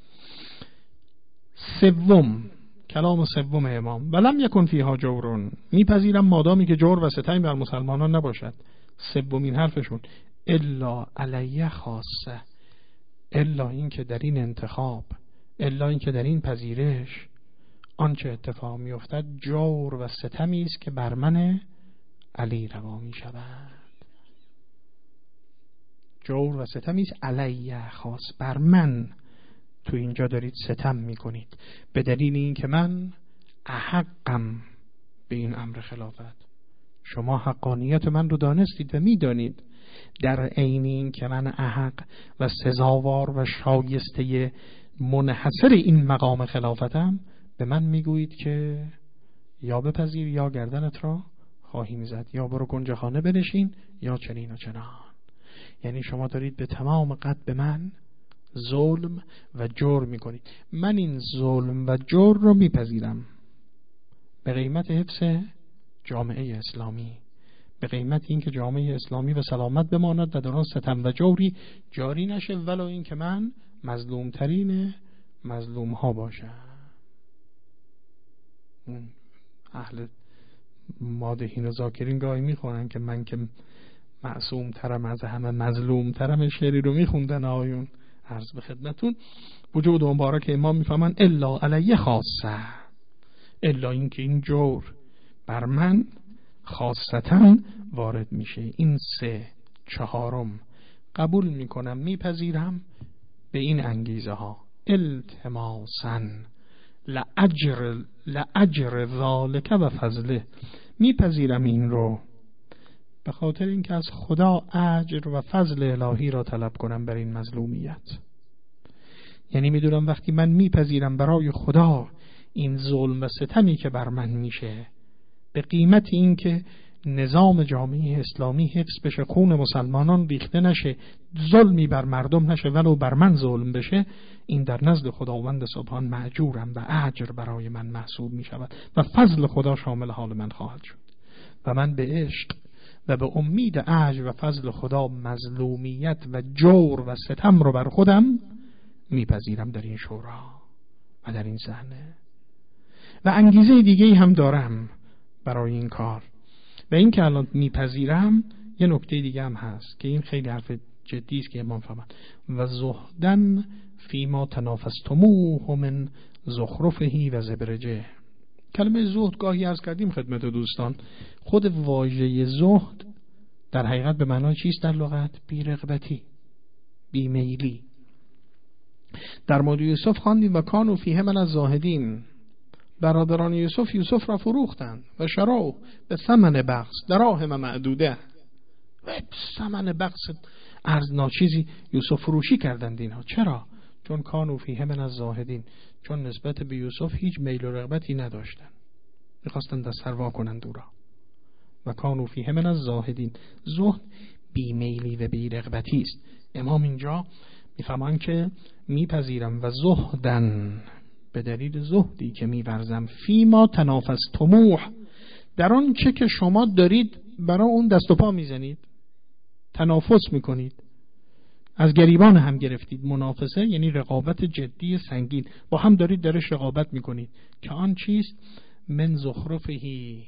سوم، کلام سوم امام، ولم یکن فیها جورون، میپذیرم مادامی که جور و ستم بر مسلمانان نباشد. سومین حرفشون الا علیه خاصه، الا این که در این انتخاب، الا این که در این پذیرش آنچه اتفاق میافتد جور و ستمی است که بر من علی روا می شود. جور و ستمی است علیه خاص، بر من تو اینجا دارید ستم میکنید به دلیل این که من احقم به این امر خلافت. شما حقانیت من رو دانستید و میدانید، در عین این که من احق و سزاوار و شایسته منحصر این مقام خلافتم، به من میگویید که یا بپذیر یا گردنت را خواهیم زد، یا برو گنج خانه بنشین یا چنین و چنان. یعنی شما دارید به تمام قد به من ظلم و جور میکنید. من این ظلم و جور رو میپذیرم به قیمت حفظ جامعه اسلامی، به قیمت اینکه جامعه اسلامی به سلامت بماند و در آن ستم و جوری جاری نشه، ولو اینکه من مظلوم ترین مظلوم ها باشم. اهل مادحین و ذاکرین گاهی میخونن که من که معصوم ترم از همه مظلوم ترم، شعری رو میخوندن آیون. عرض به خدمتون وجود و مبارک امام میفهمن الا علیه خاصه، الا اینکه این جور بر من خاصتا وارد میشه. این سه چهارم قبول میکنم، میپذیرم به این انگیزه ها. التماسا لأجر لأجر ذالک و فضله، میپذیرم این رو به خاطر اینکه از خدا اجر و فضل الهی را طلب کنم بر این مظلومیت. یعنی میدونم وقتی من میپذیرم برای خدا این ظلم و ستمی که بر من میشه به قیمت این که نظام جامعه اسلامی حفظ بشه، خون مسلمانان ریخته نشه، ظلمی بر مردم نشه ولو بر من ظلم بشه، این در نزد خداوند سبحان مأجورم و اجر برای من محسوب می شود و فضل خدا شامل حال من خواهد شد و من به عشق و به امید اجر و فضل خدا مظلومیت و جور و ستم رو بر خودم میپذیرم در این شورا و در این صحنه. و انگیزه دیگه هم دارم برای این کار و این که الان میپذیرم یه نکته دیگه هم هست که این خیلی حرف جدی است که امام فرمود و زهدن فیما تنافستموه من زخرفه و زبرجه. کلمه زهد گاهی عرض کردیم خدمت دوستان، خود واژه زهد در حقیقت به معنای چیست در لغت؟ بی‌رغبتی، بیمیلی. در مورد یوسف خواندیم و کانوا فیه من الزاهدین، برادران یوسف یوسف را فروختند و شراو به ثمن بخس دراهم معدوده، و ثمن بخس ارز ناچیزی یوسف فروشی کردند اینها. چرا؟ چون کانوا فیه من الزاهدین، چون نسبت به یوسف هیچ میل و رغبتی نداشتن، میخواستن دست سروا کنند او را. و کانوا فیه من الزاهدین، زهد بیمیلی و بیرغبتی است. امام اینجا میفهمن که میپذیرم و زهدن به دلیل زهدی که میورزم فیما تنافستموه، در آن چه که شما دارید برای اون دست و پا میزنید، تنافس میکنید، از گریبان هم گرفتید. منافسه یعنی رقابت جدی سنگین، با هم دارید درش رقابت میکنید که آن چیست؟ من زخرفهی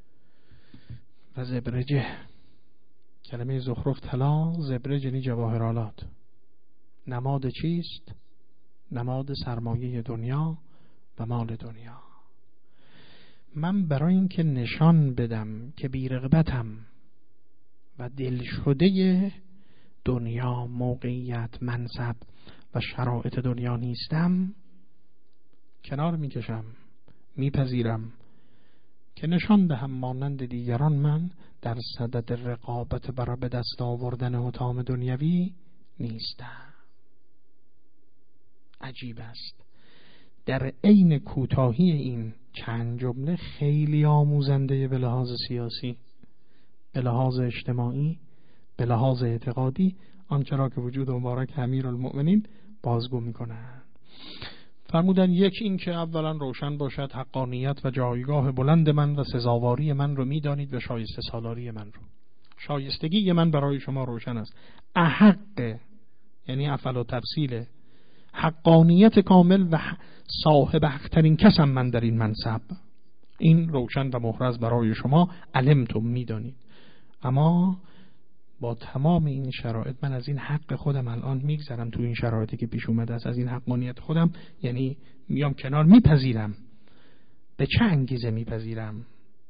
و زبرجه. کلمه زخرف طلا، زبرج یعنی جواهرالات. نماد چیست؟ نماد سرمایه دنیا و مال دنیا. من برای اینکه نشان بدم که بی‌رغبتم و دلشده دنیا، موقعیت، منصب و شرایط دنیا نیستم، کنار میکشم، میپذیرم که نشان دهم مانند دیگران من در صدد رقابت برای به دست آوردن حطام دنیوی نیستم. عجیب است. در عین کوتاهی این چند جمله خیلی آموزنده به لحاظ سیاسی، به لحاظ اجتماعی، به لحاظ اعتقادی، آنچه را که وجود مبارک امیرالمؤمنین بازگو میکنند. فرمودن یک این که اولا روشن باشد حقانیت و جایگاه بلند من و سزاواری من رو میدانید و شایسته سالاری من رو. شایستگی من برای شما روشن است. احق یعنی افعل و تفصیل، حقانیت کامل و صاحب حقترین کسم من در این منصب، این روشن و محرز برای شما علمتم میدانید. اما با تمام این شرایط من از این حق خودم الان میگذرم تو این شرایطی که پیش اومده است، از این حقانیت خودم یعنی میام کنار، میپذیرم. به چه انگیزه میپذیرم؟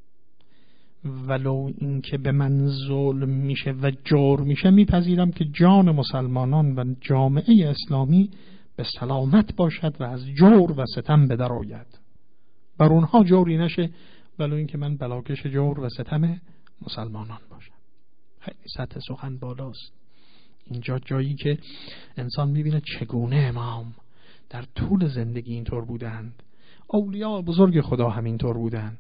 ولو این که به من ظلم میشه و جور میشه، میپذیرم که جان مسلمانان و جامعه اسلامی به سلامت باشد و از جور و ستم بدر آید، بر اونها جوری نشه، ولو این که من بلاکش جور و ستم مسلمانان باشم. خیلی سطح سخن بالاست. اینجا جایی که انسان میبینه چگونه امام در طول زندگی اینطور بودند، اولیاء بزرگ خدا همینطور بودند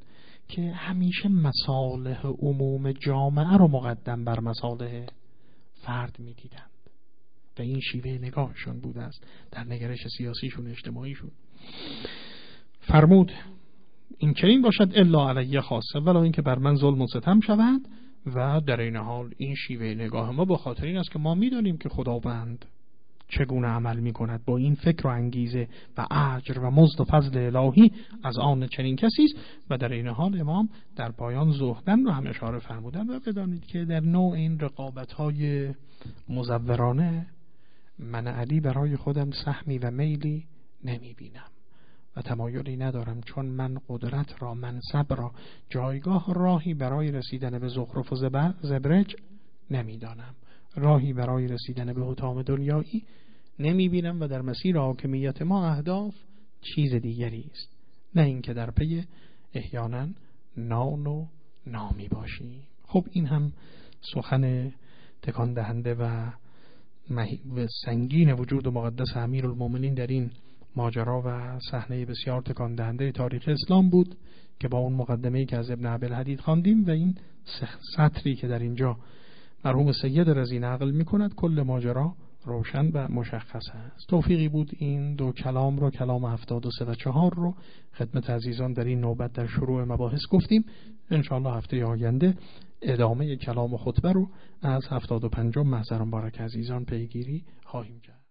که همیشه مصالح عموم جامعه رو مقدم بر مصالح فرد می‌دیدند و این شیوه نگاهشون بوده است در نگرش سیاسیشون، اجتماعیشون. فرمود این چنین باشد الا علیه خاصه، ولی اینکه بر من ظلم و ستم شود. و در این حال این شیوه نگاه ما به خاطر این است که ما می‌دانیم که خداوند چگونه عمل می‌کند با این فکر و انگیزه و اجر و مزد و فضل الهی از آن چنین کسی است. و در این حال امام در پایان زهدن رو هم اشاره فرمودن و بدانید که در نوع این رقابت‌های مزورانه من علی برای خودم سهمی و میلی نمی‌بینم و تمایلی ندارم، چون من قدرت را، منصب را، جایگاه راهی برای رسیدن به زخرف و زبرج نمی‌دانم، راهی برای رسیدن به حطام دنیایی نمی‌بینم و در مسیر حاکمیت ما اهداف چیز دیگری است، نه اینکه در پی احیانا نان و نامی باشی. خب این هم سخن تکان دهنده و سنگین وجود مقدس امیرالمومنین در این ماجرا و صحنه بسیار تکان دهنده تاریخ اسلام بود که با اون مقدمه‌ای که از ابن عبدالحدید خواندیم و این سطری که در اینجا مرحوم سید رضی نقل می‌کند کل ماجرا روشن و مشخص است. توفیقی بود این دو کلام رو، کلام هفتاد و سه و چهار رو خدمت عزیزان در این نوبت در شروع مباحث گفتیم. انشاءالله هفته آینده ادامه کلام و خطبه رو از هفتاد و پنجم محضر مبارک عزیزان پیگیری خواهیم کرد.